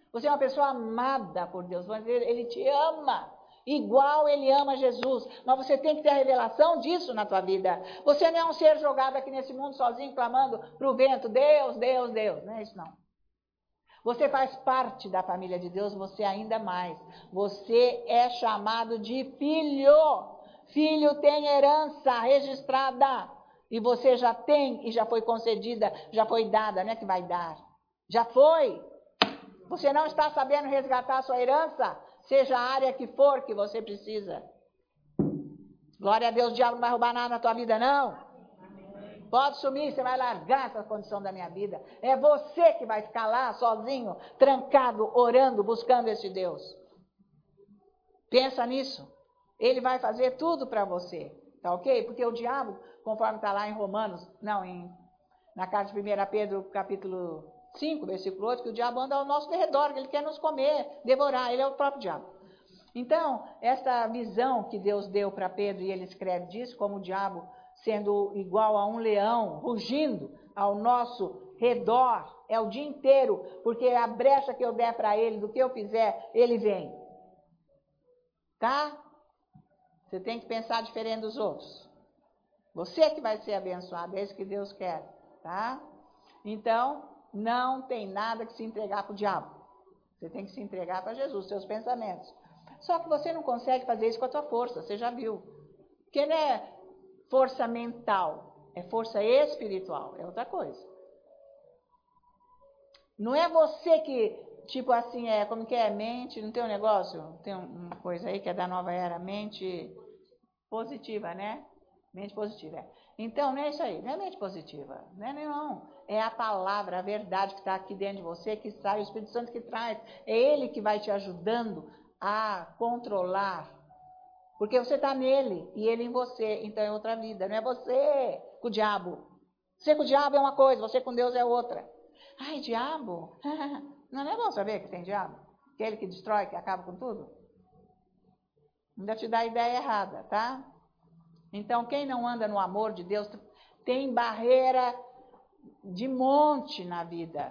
Você é uma pessoa amada por Deus, mas ele, ele te ama, igual ele ama Jesus. Mas você tem que ter a revelação disso na tua vida. Você não é um ser jogado aqui nesse mundo sozinho, clamando para o vento, Deus, Deus, Deus. Não é isso não. Você faz parte da família de Deus, você ainda mais. Você é chamado de filho. Filho tem herança registrada. E você já tem e já foi concedida, já foi dada, não é que vai dar. Já foi. Você não está sabendo resgatar a sua herança, seja a área que for que você precisa. Glória a Deus, o diabo não vai roubar nada na tua vida, não. Pode sumir, você vai largar essa condição da minha vida. É você que vai ficar lá sozinho, trancado, orando, buscando esse Deus. Pensa nisso. Ele vai fazer tudo para você, tá ok? Porque o diabo, conforme está lá em Romanos, não, em, na carta de primeira Pedro, capítulo cinco, versículo oito, que o diabo anda ao nosso derredor, que ele quer nos comer, devorar, ele é o próprio diabo. Então, essa visão que Deus deu para Pedro, e ele escreve disso, como o diabo sendo igual a um leão, rugindo ao nosso redor, é o dia inteiro, porque a brecha que eu der para ele, do que eu fizer, ele vem. Tá? Você tem que pensar diferente dos outros. Você que vai ser abençoado, é isso que Deus quer, tá? Então, não tem nada que se entregar para o diabo. Você tem que se entregar para Jesus, seus pensamentos. Só que você não consegue fazer isso com a tua força, você já viu. Porque não é força mental, é força espiritual, é outra coisa. Não é você que, tipo assim, é, como que é, mente, não tem um negócio? Tem uma coisa aí que é da nova era, mente positiva, né? Mente positiva, é. Então, não é isso aí, não é mente positiva, não é não. É a palavra, a verdade que está aqui dentro de você, que sai, o Espírito Santo que traz. É ele que vai te ajudando a controlar. Porque você está nele e ele em você, então é outra vida. Não é você com o diabo. Você com o diabo é uma coisa, você com Deus é outra. Ai, diabo? Não é bom saber que tem diabo? Aquele que destrói, que acaba com tudo? Ainda te dá a ideia errada, tá? Então, quem não anda no amor de Deus tem barreira de monte na vida.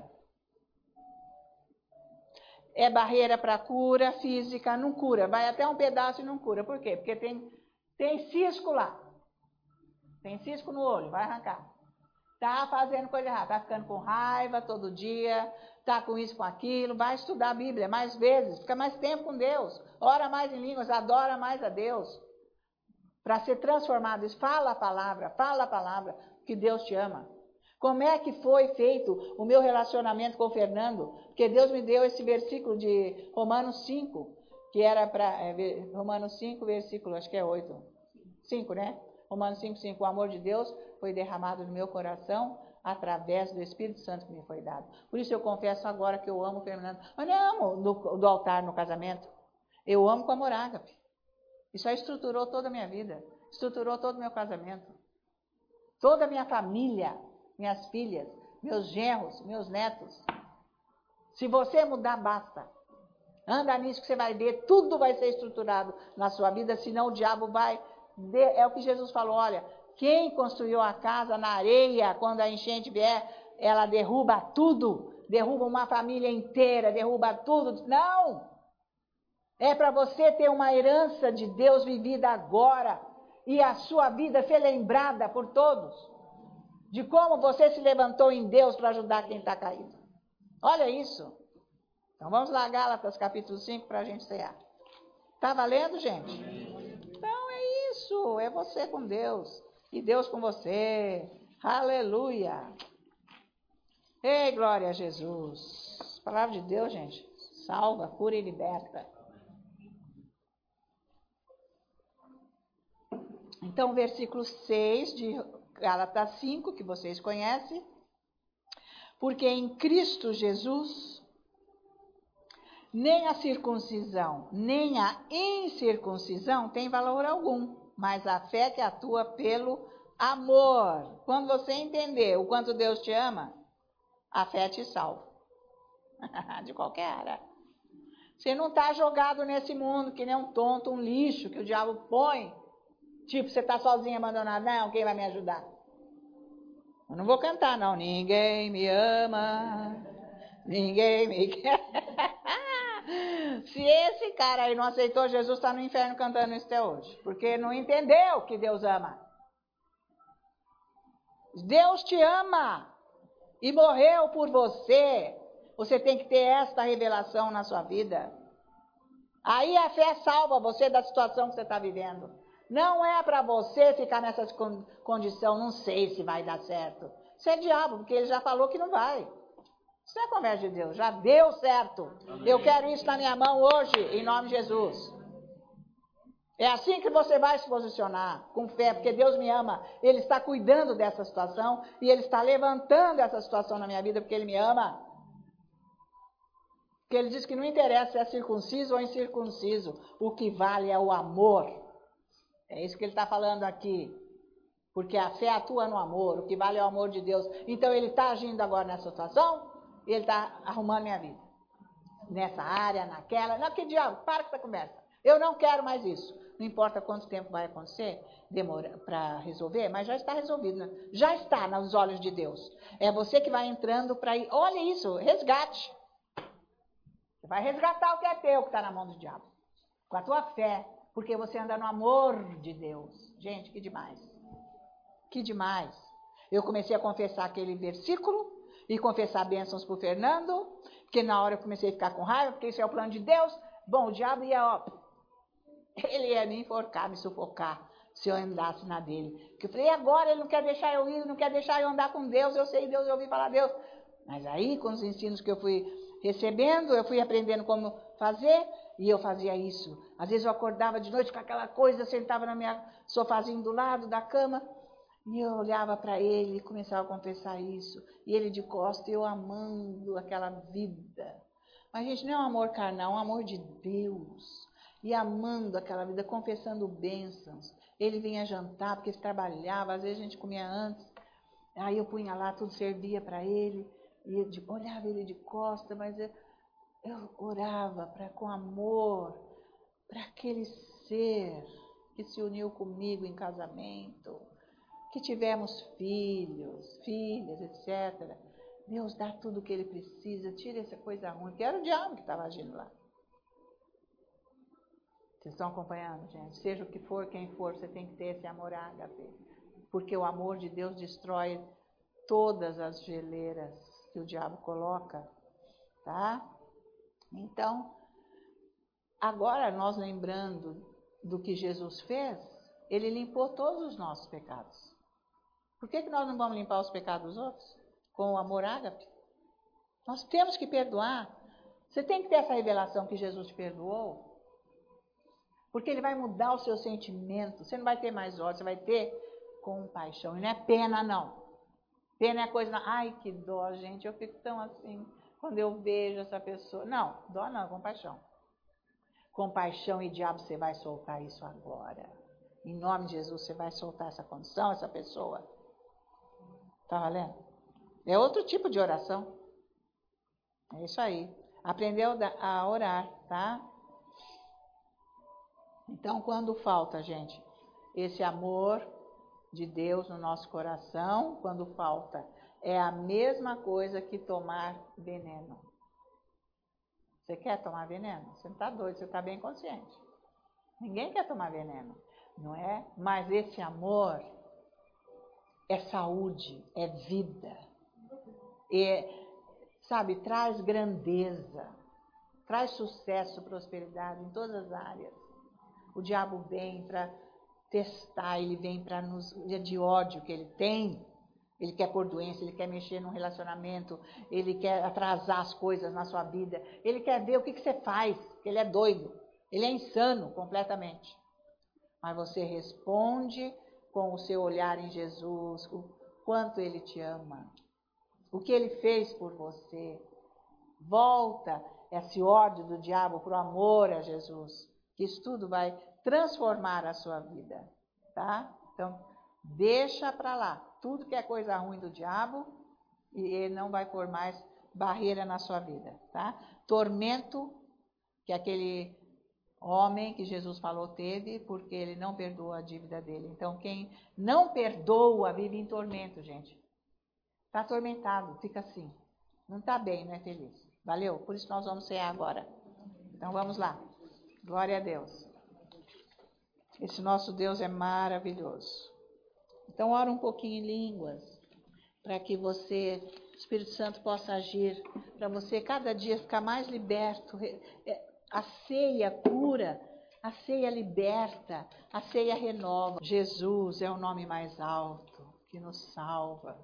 É barreira para cura física, não cura. Vai até um pedaço e não cura. Por quê? Porque tem, tem cisco lá. Tem cisco no olho, vai arrancar. Tá fazendo coisa errada, tá ficando com raiva todo dia, tá com isso, com aquilo. Vai estudar a Bíblia mais vezes, fica mais tempo com Deus. Ora mais em línguas, adora mais a Deus. Para ser transformado, fala a palavra, fala a palavra, que Deus te ama. Como é que foi feito o meu relacionamento com o Fernando? Porque Deus me deu esse versículo de Romanos cinco, que era para... É, Romanos cinco, versículo, acho que é oito. cinco, né? Romanos cinco, cinco. O amor de Deus foi derramado no meu coração através do Espírito Santo que me foi dado. Por isso eu confesso agora que eu amo o Fernando. Mas não amo do, do altar no casamento. Eu amo com amor ágape. Isso aí estruturou toda a minha vida. Estruturou todo o meu casamento. Toda a minha família. Minhas filhas, meus genros, meus netos. Se você mudar, basta. Anda nisso que você vai ver, tudo vai ser estruturado na sua vida, senão o diabo vai... De... É o que Jesus falou, olha, quem construiu a casa na areia, quando a enchente vier, ela derruba tudo, derruba uma família inteira, derruba tudo. Não! É para você ter uma herança de Deus vivida agora, e a sua vida ser lembrada por todos. De como você se levantou em Deus para ajudar quem está caído. Olha isso. Então vamos lá, Gálatas capítulo cinco, para a gente encerrar. Está valendo, gente? Então é isso. É você com Deus. E Deus com você. Aleluia. Ei, glória a Jesus. A palavra de Deus, gente, salva, cura e liberta. Então, versículo seis de Gálatas cinco, que vocês conhecem. Porque em Cristo Jesus, nem a circuncisão, nem a incircuncisão tem valor algum, mas a fé que atua pelo amor. Quando você entender o quanto Deus te ama, a fé te salva. De qualquer área. Você não está jogado nesse mundo que nem um tonto, um lixo que o diabo põe. Tipo, você está sozinho, abandonado. Não, quem vai me ajudar? Eu não vou cantar, não. Ninguém me ama, ninguém me quer. Se esse cara aí não aceitou Jesus, está no inferno cantando isso até hoje. Porque não entendeu que Deus ama. Deus te ama. E morreu por você. Você tem que ter esta revelação na sua vida. Aí a fé salva você da situação que você está vivendo. Não é para você ficar nessa condição, não sei se vai dar certo. Isso é diabo, porque ele já falou que não vai. Isso não é conversa de Deus, já deu certo. Amém. Eu quero isso na minha mão hoje, em nome de Jesus. É assim que você vai se posicionar, com fé, porque Deus me ama. Ele está cuidando dessa situação e Ele está levantando essa situação na minha vida porque Ele me ama. Porque Ele diz que não interessa se é circunciso ou incircunciso, o que vale é o amor. É isso que Ele está falando aqui. Porque a fé atua no amor, o que vale é o amor de Deus. Então Ele está agindo agora nessa situação e Ele está arrumando minha vida. Nessa área, naquela. Não, que diabo, para com essa conversa. Eu não quero mais isso. Não importa quanto tempo vai acontecer, demora para resolver, mas já está resolvido, né? Já está nos olhos de Deus. É você que vai entrando para ir. Olha isso, resgate. Você vai resgatar o que é teu, que está na mão do diabo. Com a tua fé. Porque você anda no amor de Deus. Gente, que demais. Que demais. Eu comecei a confessar aquele versículo e confessar bênçãos para o Fernando, porque na hora eu comecei a ficar com raiva, porque isso é o plano de Deus. Bom, o diabo ia, ó, ele ia me enforcar, me sufocar, se eu andasse na dele. Porque eu falei, e agora ele não quer deixar eu ir, não quer deixar eu andar com Deus, eu sei Deus, eu ouvi falar Deus. Mas aí, com os ensinos que eu fui recebendo, eu fui aprendendo como fazer, e eu fazia isso. Às vezes eu acordava de noite com aquela coisa, sentava na minha sofazinho do lado da cama, e eu olhava para ele e começava a confessar isso. E ele de costas, eu amando aquela vida. Mas, gente, não é um amor carnal, é um amor de Deus. E amando aquela vida, confessando bênçãos. Ele vinha jantar, porque ele trabalhava, às vezes a gente comia antes. Aí eu punha lá, tudo servia para ele. E eu olhava ele de costas, mas eu, eu orava pra, com amor para aquele ser que se uniu comigo em casamento, que tivemos filhos, filhas, etcétera. Deus dá tudo o que ele precisa, tira essa coisa ruim, que era o diabo que estava agindo lá. Vocês estão acompanhando, gente? Seja o que for, quem for, você tem que ter esse amor ágape. Porque o amor de Deus destrói todas as geleiras que o diabo coloca, tá? Então, agora nós lembrando do que Jesus fez, ele limpou todos os nossos pecados. Por que que nós não vamos limpar os pecados dos outros? Com o amor ágape? Nós temos que perdoar. Você tem que ter essa revelação que Jesus te perdoou. Porque ele vai mudar o seu sentimento. Você não vai ter mais ódio, você vai ter compaixão. E não é pena, não. Pena é coisa... Ai, que dó, gente. Eu fico tão assim quando eu vejo essa pessoa. Não, dó não, compaixão. Compaixão e diabo, você vai soltar isso agora. Em nome de Jesus, você vai soltar essa condição, essa pessoa. Tá valendo? É outro tipo de oração. É isso aí. Aprendeu a orar, tá? Então, quando falta, gente, esse amor de Deus no nosso coração, quando falta, é a mesma coisa que tomar veneno. Você quer tomar veneno? Você não está doido, você está bem consciente. Ninguém quer tomar veneno, não é? Mas esse amor é saúde, é vida. É, sabe, traz grandeza, traz sucesso, prosperidade em todas as áreas. O diabo vem para testar, ele vem para nos... de ódio que ele tem. Ele quer pôr doença, ele quer mexer num relacionamento, ele quer atrasar as coisas na sua vida. Ele quer ver o que, que você faz, porque ele é doido. Ele é insano completamente. Mas você responde com o seu olhar em Jesus, o quanto ele te ama, o que ele fez por você. Volta esse ódio do diabo para o amor a Jesus, que isso tudo vai transformar a sua vida, tá? Então, deixa para lá tudo que é coisa ruim do diabo e ele não vai pôr mais barreira na sua vida, tá? Tormento, que aquele homem que Jesus falou teve, porque ele não perdoou a dívida dele. Então, quem não perdoa vive em tormento, gente. Está atormentado, fica assim. Não está bem, não é feliz. Valeu? Por isso nós vamos cear agora. Então vamos lá. Glória a Deus. Esse nosso Deus é maravilhoso. Então ora um pouquinho em línguas, para que você, o Espírito Santo, possa agir, para você cada dia ficar mais liberto. A ceia cura, a ceia liberta, a ceia renova. Jesus é o nome mais alto que nos salva.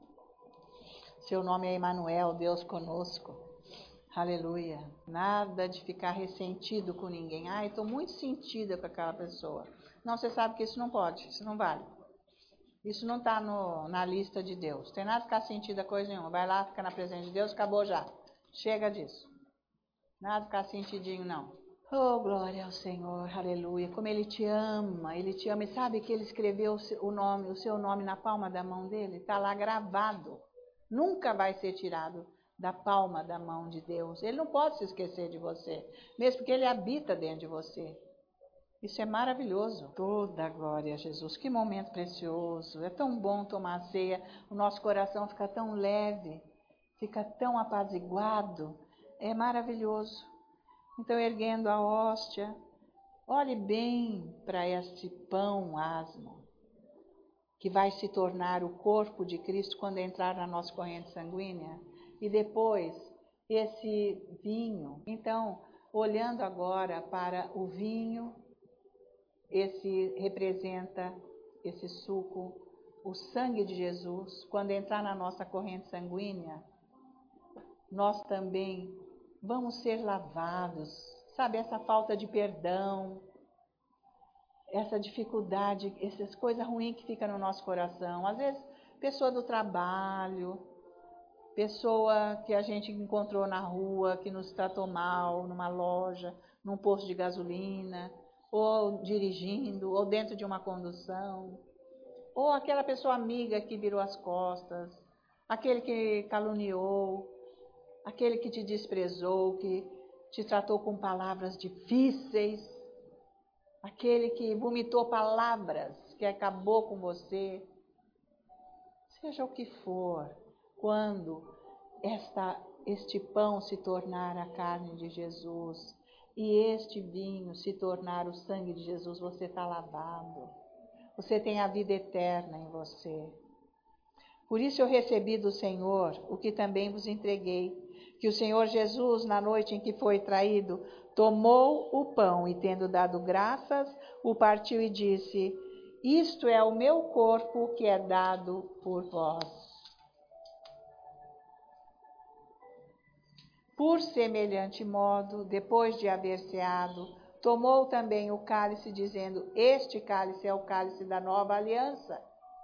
Seu nome é Emanuel, Deus conosco. Aleluia. Nada de ficar ressentido com ninguém. Ai, estou muito sentida com aquela pessoa. Não, você sabe que isso não pode, isso não vale. Isso não está na lista de Deus. Tem nada de ficar sentida coisa nenhuma. Vai lá, fica na presença de Deus, acabou já. Chega disso. Nada de ficar sentidinho, não. Oh, glória ao Senhor, aleluia. Como Ele te ama, Ele te ama. E sabe que Ele escreveu o nome, o seu nome na palma da mão dele? Está lá gravado. Nunca vai ser tirado da palma da mão de Deus. Ele não pode se esquecer de você, mesmo porque Ele habita dentro de você. Isso é maravilhoso. Toda a glória a Jesus. Que momento precioso. É tão bom tomar a ceia. O nosso coração fica tão leve, fica tão apaziguado. É maravilhoso. Então, erguendo a hóstia, olhe bem para este pão asmo, que vai se tornar o corpo de Cristo quando entrar na nossa corrente sanguínea. E depois, esse vinho. Então, olhando agora para o vinho, esse representa, esse suco, o sangue de Jesus. Quando entrar na nossa corrente sanguínea, nós também vamos ser lavados. Sabe, essa falta de perdão, essa dificuldade, essas coisas ruins que ficam no nosso coração. Às vezes, pessoa do trabalho, pessoa que a gente encontrou na rua, que nos tratou mal, numa loja, num posto de gasolina, ou dirigindo, ou dentro de uma condução, ou aquela pessoa amiga que virou as costas, aquele que caluniou, aquele que te desprezou, que te tratou com palavras difíceis, aquele que vomitou palavras, que acabou com você. Seja o que for, quando esta, este pão se tornar a carne de Jesus e este vinho se tornar o sangue de Jesus, você está lavado. Você tem a vida eterna em você. Por isso eu recebi do Senhor o que também vos entreguei, que o Senhor Jesus, na noite em que foi traído, tomou o pão e, tendo dado graças, o partiu e disse: isto é o meu corpo que é dado por vós. Por semelhante modo, depois de haver ceado, tomou também o cálice, dizendo: este cálice é o cálice da nova aliança.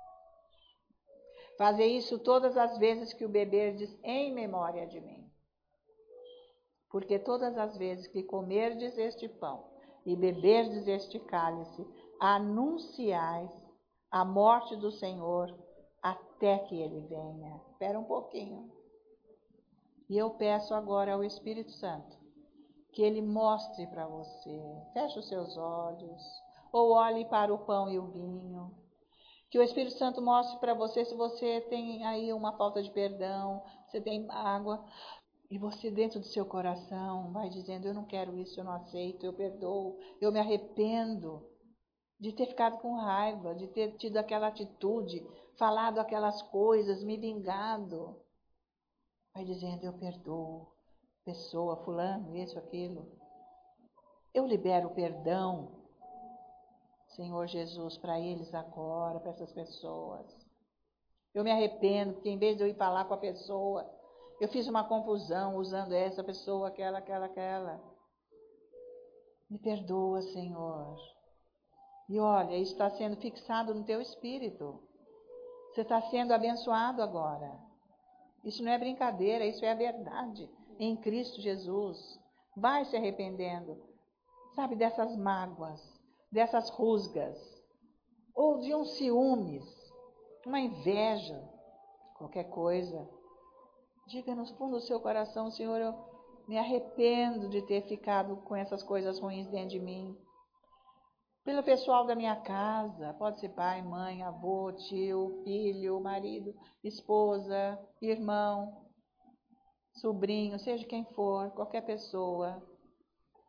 Fazei isso todas as vezes que o beberdes em memória de mim. Porque todas as vezes que comerdes este pão e beberdes este cálice, anunciais a morte do Senhor até que Ele venha. Espera um pouquinho. E eu peço agora ao Espírito Santo que Ele mostre para você. Feche os seus olhos, ou olhe para o pão e o vinho. Que o Espírito Santo mostre para você se você tem aí uma falta de perdão, você tem mágoa. E você dentro do seu coração vai dizendo: eu não quero isso, eu não aceito, eu perdoo, eu me arrependo de ter ficado com raiva, de ter tido aquela atitude, falado aquelas coisas, me vingado. Vai dizendo: eu perdoo, pessoa, fulano, isso, aquilo. Eu libero o perdão, Senhor Jesus, para eles agora, para essas pessoas. Eu me arrependo, porque em vez de eu ir falar com a pessoa, eu fiz uma confusão usando essa pessoa, aquela, aquela, aquela. Me perdoa, Senhor. E olha, isso está sendo fixado no teu espírito. Você está sendo abençoado agora. Isso não é brincadeira, isso é a verdade em Cristo Jesus. Vai se arrependendo, sabe, dessas mágoas, dessas rusgas, ou de um ciúmes, uma inveja, qualquer coisa. Diga no fundo do seu coração: Senhor, eu me arrependo de ter ficado com essas coisas ruins dentro de mim. Pelo pessoal da minha casa, pode ser pai, mãe, avô, tio, filho, marido, esposa, irmão, sobrinho, seja quem for, qualquer pessoa.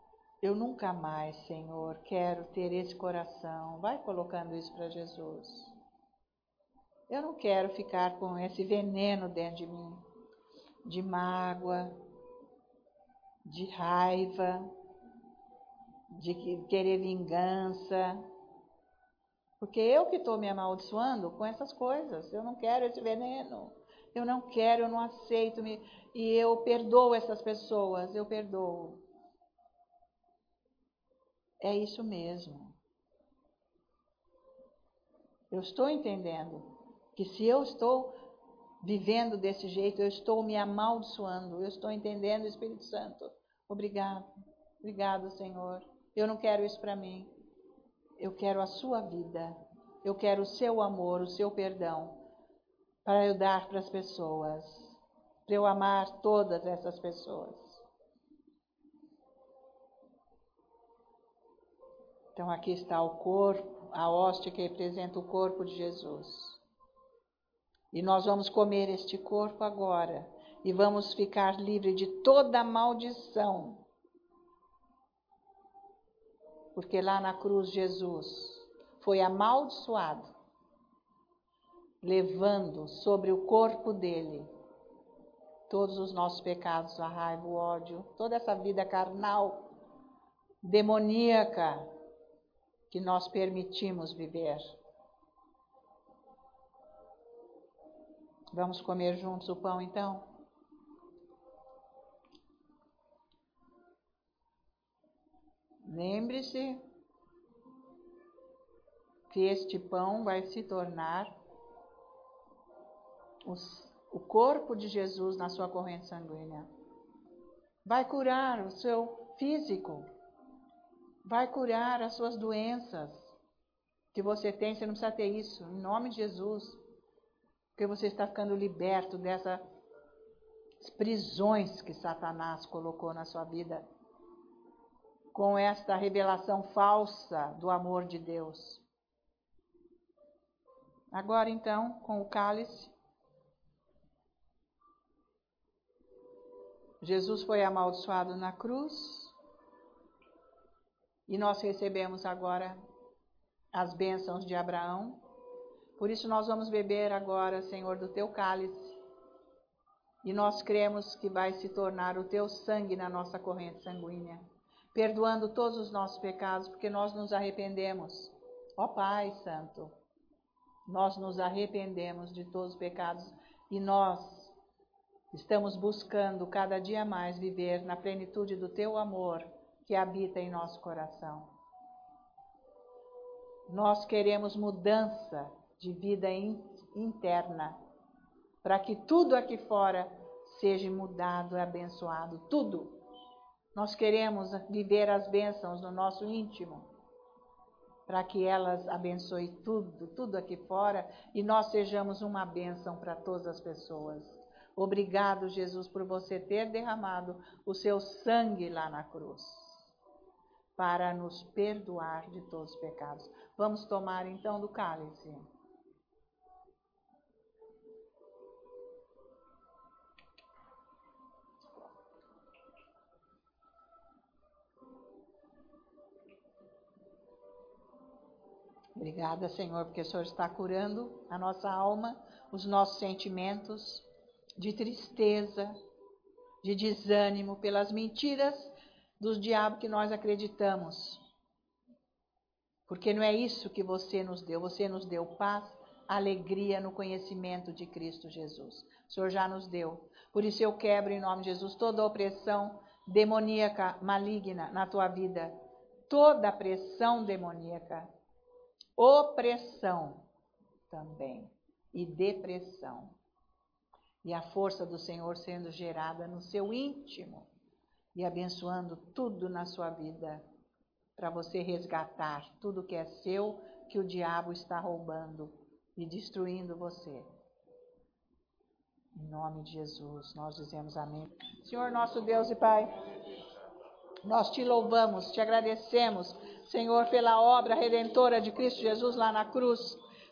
Eu nunca mais, Senhor, quero ter esse coração. Vai colocando isso para Jesus. Eu não quero ficar com esse veneno dentro de mim, de mágoa, de raiva, de querer vingança. Porque eu que estou me amaldiçoando com essas coisas. Eu não quero esse veneno. Eu não quero, eu não aceito. Me... E eu perdoo essas pessoas, eu perdoo. É isso mesmo. Eu estou entendendo que se eu estou vivendo desse jeito, eu estou me amaldiçoando. Eu estou entendendo, Espírito Santo. Obrigado. Obrigado, Senhor. Eu não quero isso para mim. Eu quero a sua vida. Eu quero o seu amor, o seu perdão, para eu dar para as pessoas, para eu amar todas essas pessoas. Então aqui está o corpo, a hóstia que representa o corpo de Jesus. E nós vamos comer este corpo agora e vamos ficar livres de toda maldição. Porque lá na cruz Jesus foi amaldiçoado, levando sobre o corpo dele todos os nossos pecados, a raiva, o ódio, toda essa vida carnal, demoníaca, que nós permitimos viver. Vamos comer juntos o pão, então? Lembre-se que este pão vai se tornar os, o corpo de Jesus na sua corrente sanguínea. Vai curar o seu físico. Vai curar as suas doenças que você tem. Você não precisa ter isso, em nome de Jesus. Porque você está ficando liberto dessas prisões que Satanás colocou na sua vida. Com esta revelação falsa do amor de Deus. Agora então, com o cálice. Jesus foi amaldiçoado na cruz. E nós recebemos agora as bênçãos de Abraão. Por isso nós vamos beber agora, Senhor, do teu cálice. E nós cremos que vai se tornar o teu sangue na nossa corrente sanguínea. Perdoando todos os nossos pecados, porque nós nos arrependemos. Ó Pai Santo, nós nos arrependemos de todos os pecados e nós estamos buscando cada dia mais viver na plenitude do teu amor que habita em nosso coração. Nós queremos mudança de vida interna, para que tudo aqui fora seja mudado e abençoado, tudo. Nós queremos viver as bênçãos no nosso íntimo, para que elas abençoem tudo, tudo aqui fora, e nós sejamos uma bênção para todas as pessoas. Obrigado, Jesus, por você ter derramado o seu sangue lá na cruz, para nos perdoar de todos os pecados. Vamos tomar então do cálice. Obrigada, Senhor, porque o Senhor está curando a nossa alma, os nossos sentimentos de tristeza, de desânimo, pelas mentiras dos diabos que nós acreditamos. Porque não é isso que você nos deu. Você nos deu paz, alegria no conhecimento de Cristo Jesus. O Senhor já nos deu. Por isso eu quebro em nome de Jesus toda opressão demoníaca, maligna na tua vida. Toda pressão demoníaca. Opressão também. E depressão. E a força do Senhor sendo gerada no seu íntimo. E abençoando tudo na sua vida. Para você resgatar tudo que é seu, que o diabo está roubando e destruindo você. Em nome de Jesus, nós dizemos amém. Senhor nosso Deus e Pai, nós te louvamos, te agradecemos, Senhor, pela obra redentora de Cristo Jesus lá na cruz.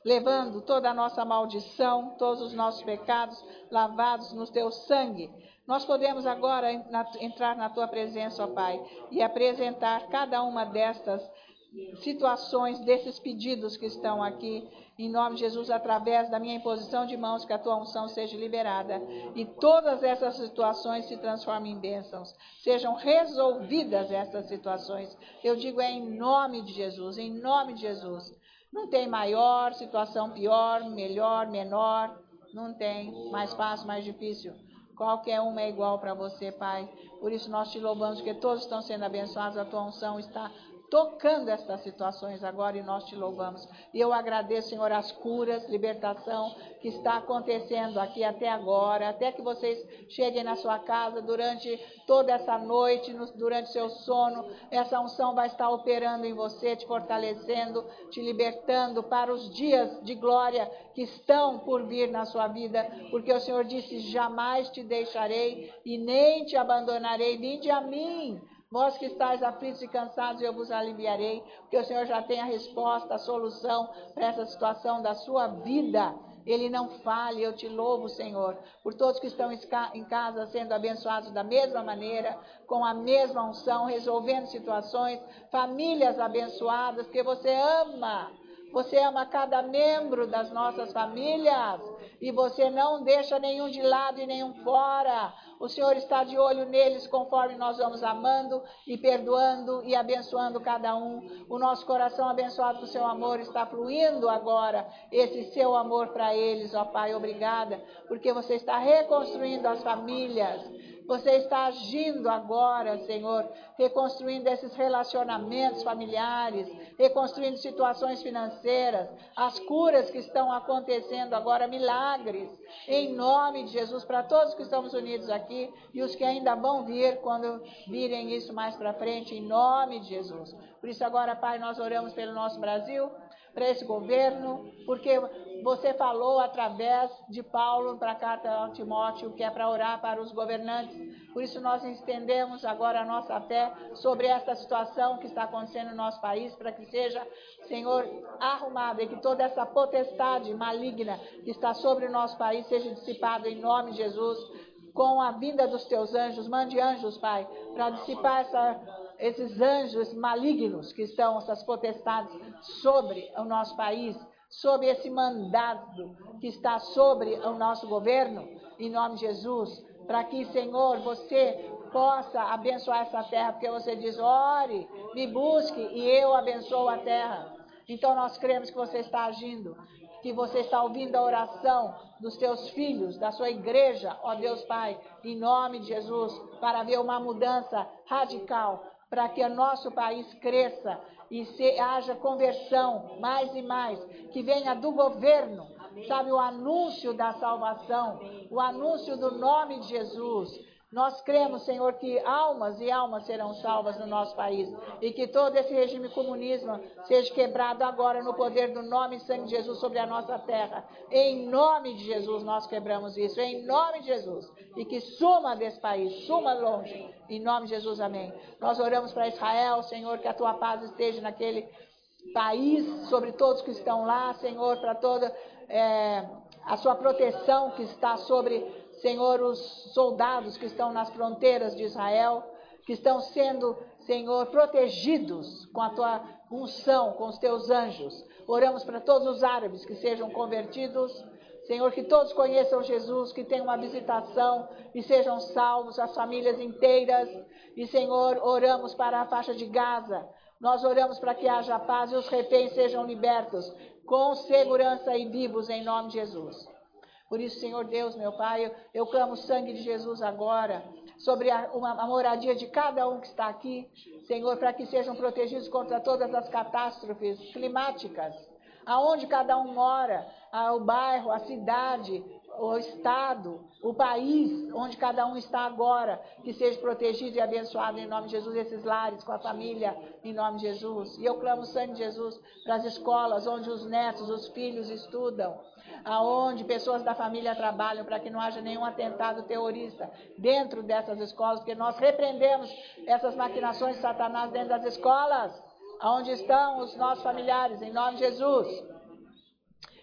levando toda a nossa maldição, todos os nossos pecados lavados no teu sangue. Nós podemos agora entrar na tua presença, ó Pai, e apresentar cada uma destas situações, desses pedidos que estão aqui, em nome de Jesus, através da minha imposição de mãos, que a tua unção seja liberada e todas essas situações se transformem em bênçãos, sejam resolvidas essas situações. Eu digo é em nome de Jesus, em nome de Jesus. Não tem maior, situação pior, melhor, menor, não tem, mais fácil, mais difícil. Qualquer uma é igual para você, Pai. Por isso nós te louvamos, porque todos estão sendo abençoados, a tua unção está tocando estas situações agora e nós te louvamos. E eu agradeço, Senhor, as curas, libertação que está acontecendo aqui até agora, até que vocês cheguem na sua casa durante toda essa noite, durante seu sono, essa unção vai estar operando em você, te fortalecendo, te libertando para os dias de glória que estão por vir na sua vida, porque o Senhor disse, jamais te deixarei e nem te abandonarei, vinde a mim. Vós que estáis aflitos e cansados, eu vos aliviarei, porque o Senhor já tem a resposta, a solução para essa situação da sua vida. Ele não fale, eu te louvo, Senhor, por todos que estão em casa sendo abençoados da mesma maneira, com a mesma unção, resolvendo situações, famílias abençoadas, porque você ama. Você ama cada membro das nossas famílias e você não deixa nenhum de lado e nenhum fora. O Senhor está de olho neles conforme nós vamos amando e perdoando e abençoando cada um. O nosso coração abençoado com o seu amor está fluindo agora, esse seu amor para eles, ó Pai, obrigada, porque você está reconstruindo as famílias. Você está agindo agora, Senhor, reconstruindo esses relacionamentos familiares, reconstruindo situações financeiras, as curas que estão acontecendo agora, milagres, em nome de Jesus, para todos que estamos unidos aqui e os que ainda vão vir quando virem isso mais para frente, em nome de Jesus. Por isso agora, Pai, nós oramos pelo nosso Brasil, para esse governo, porque você falou através de Paulo para a carta ao Timóteo, que é para orar para os governantes. Por isso nós estendemos agora a nossa fé sobre esta situação que está acontecendo no nosso país, para que seja, Senhor, arrumada e que toda essa potestade maligna que está sobre o nosso país seja dissipada em nome de Jesus, com a vinda dos teus anjos. Mande anjos, Pai, para dissipar essa... esses anjos malignos que estão, essas potestades sobre o nosso país, sobre esse mandado que está sobre o nosso governo, em nome de Jesus, para que, Senhor, você possa abençoar essa terra, porque você diz, ore, me busque e eu abençoo a terra. Então nós cremos que você está agindo, que você está ouvindo a oração dos teus filhos, da sua igreja, ó Deus Pai, em nome de Jesus, para ver uma mudança radical, para que o nosso país cresça e se, haja conversão mais e mais, que venha do governo, sabe, o anúncio da salvação, o anúncio do nome de Jesus. Nós cremos, Senhor, que almas e almas serão salvas no nosso país e que todo esse regime comunismo seja quebrado agora no poder do nome e sangue de Jesus sobre a nossa terra. Em nome de Jesus nós quebramos isso, em nome de Jesus. E que suma desse país, suma longe, em nome de Jesus, amém. Nós oramos para Israel, Senhor, que a tua paz esteja naquele país, sobre todos que estão lá, Senhor, para toda é, a sua proteção que está sobre... Senhor, os soldados que estão nas fronteiras de Israel, que estão sendo, Senhor, protegidos com a tua unção, com os teus anjos. Oramos para todos os árabes que sejam convertidos, Senhor, que todos conheçam Jesus, que tenham uma visitação e sejam salvos, as famílias inteiras. E, Senhor, oramos para a faixa de Gaza. Nós oramos para que haja paz e os reféns sejam libertos com segurança e vivos em nome de Jesus. Por isso, Senhor Deus, meu Pai, eu, eu clamo o sangue de Jesus agora sobre a, uma, a moradia de cada um que está aqui, Senhor, para que sejam protegidos contra todas as catástrofes climáticas, aonde cada um mora, a, o bairro, a cidade, o estado, o país, onde cada um está agora, que seja protegido e abençoado em nome de Jesus, esses lares, com a família, em nome de Jesus. E eu clamo o sangue de Jesus para as escolas, onde os netos, os filhos estudam, aonde pessoas da família trabalham, para que não haja nenhum atentado terrorista dentro dessas escolas, porque nós repreendemos essas maquinações de Satanás dentro das escolas, aonde estão os nossos familiares, em nome de Jesus.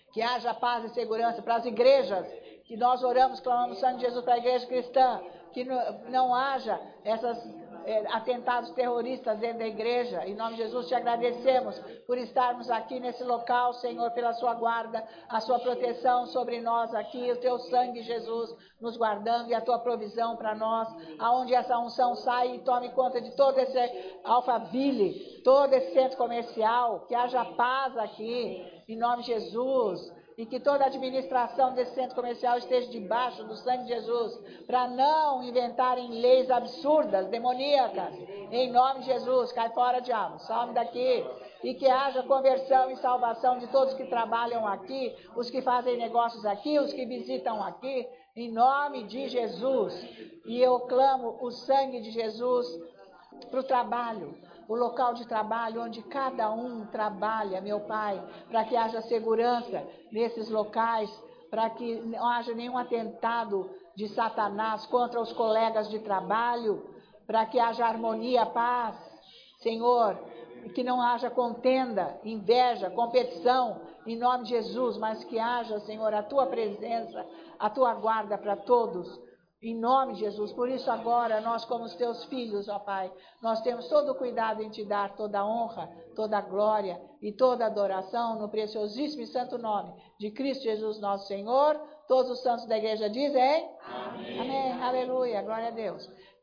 Que haja paz e segurança para as igrejas, que nós oramos, clamamos o sangue de Jesus para a igreja cristã, que não, não haja essas é, atentados terroristas dentro da igreja. Em nome de Jesus, te agradecemos por estarmos aqui nesse local, Senhor, pela sua guarda, a sua proteção sobre nós aqui, o teu sangue, Jesus, nos guardando e a tua provisão para nós, aonde essa unção sai e tome conta de todo esse Alphaville, todo esse centro comercial, que haja paz aqui, em nome de Jesus. E que toda a administração desse centro comercial esteja debaixo do sangue de Jesus, para não inventarem leis absurdas, demoníacas. Em nome de Jesus, cai fora, diabo, some daqui. E que haja conversão e salvação de todos que trabalham aqui, os que fazem negócios aqui, os que visitam aqui, em nome de Jesus. E eu clamo o sangue de Jesus para o trabalho, o local de trabalho onde cada um trabalha, meu Pai, para que haja segurança nesses locais, para que não haja nenhum atentado de Satanás contra os colegas de trabalho, para que haja harmonia, paz, Senhor, que não haja contenda, inveja, competição, em nome de Jesus, mas que haja, Senhor, a Tua presença, a Tua guarda para todos, em nome de Jesus. Por isso agora, nós como os Teus filhos, ó Pai, nós temos todo o cuidado em Te dar toda a honra, toda a glória e toda a adoração no preciosíssimo e santo nome de Cristo Jesus nosso Senhor. Todos os santos da igreja dizem, Amém. Amém. Aleluia, glória a Deus.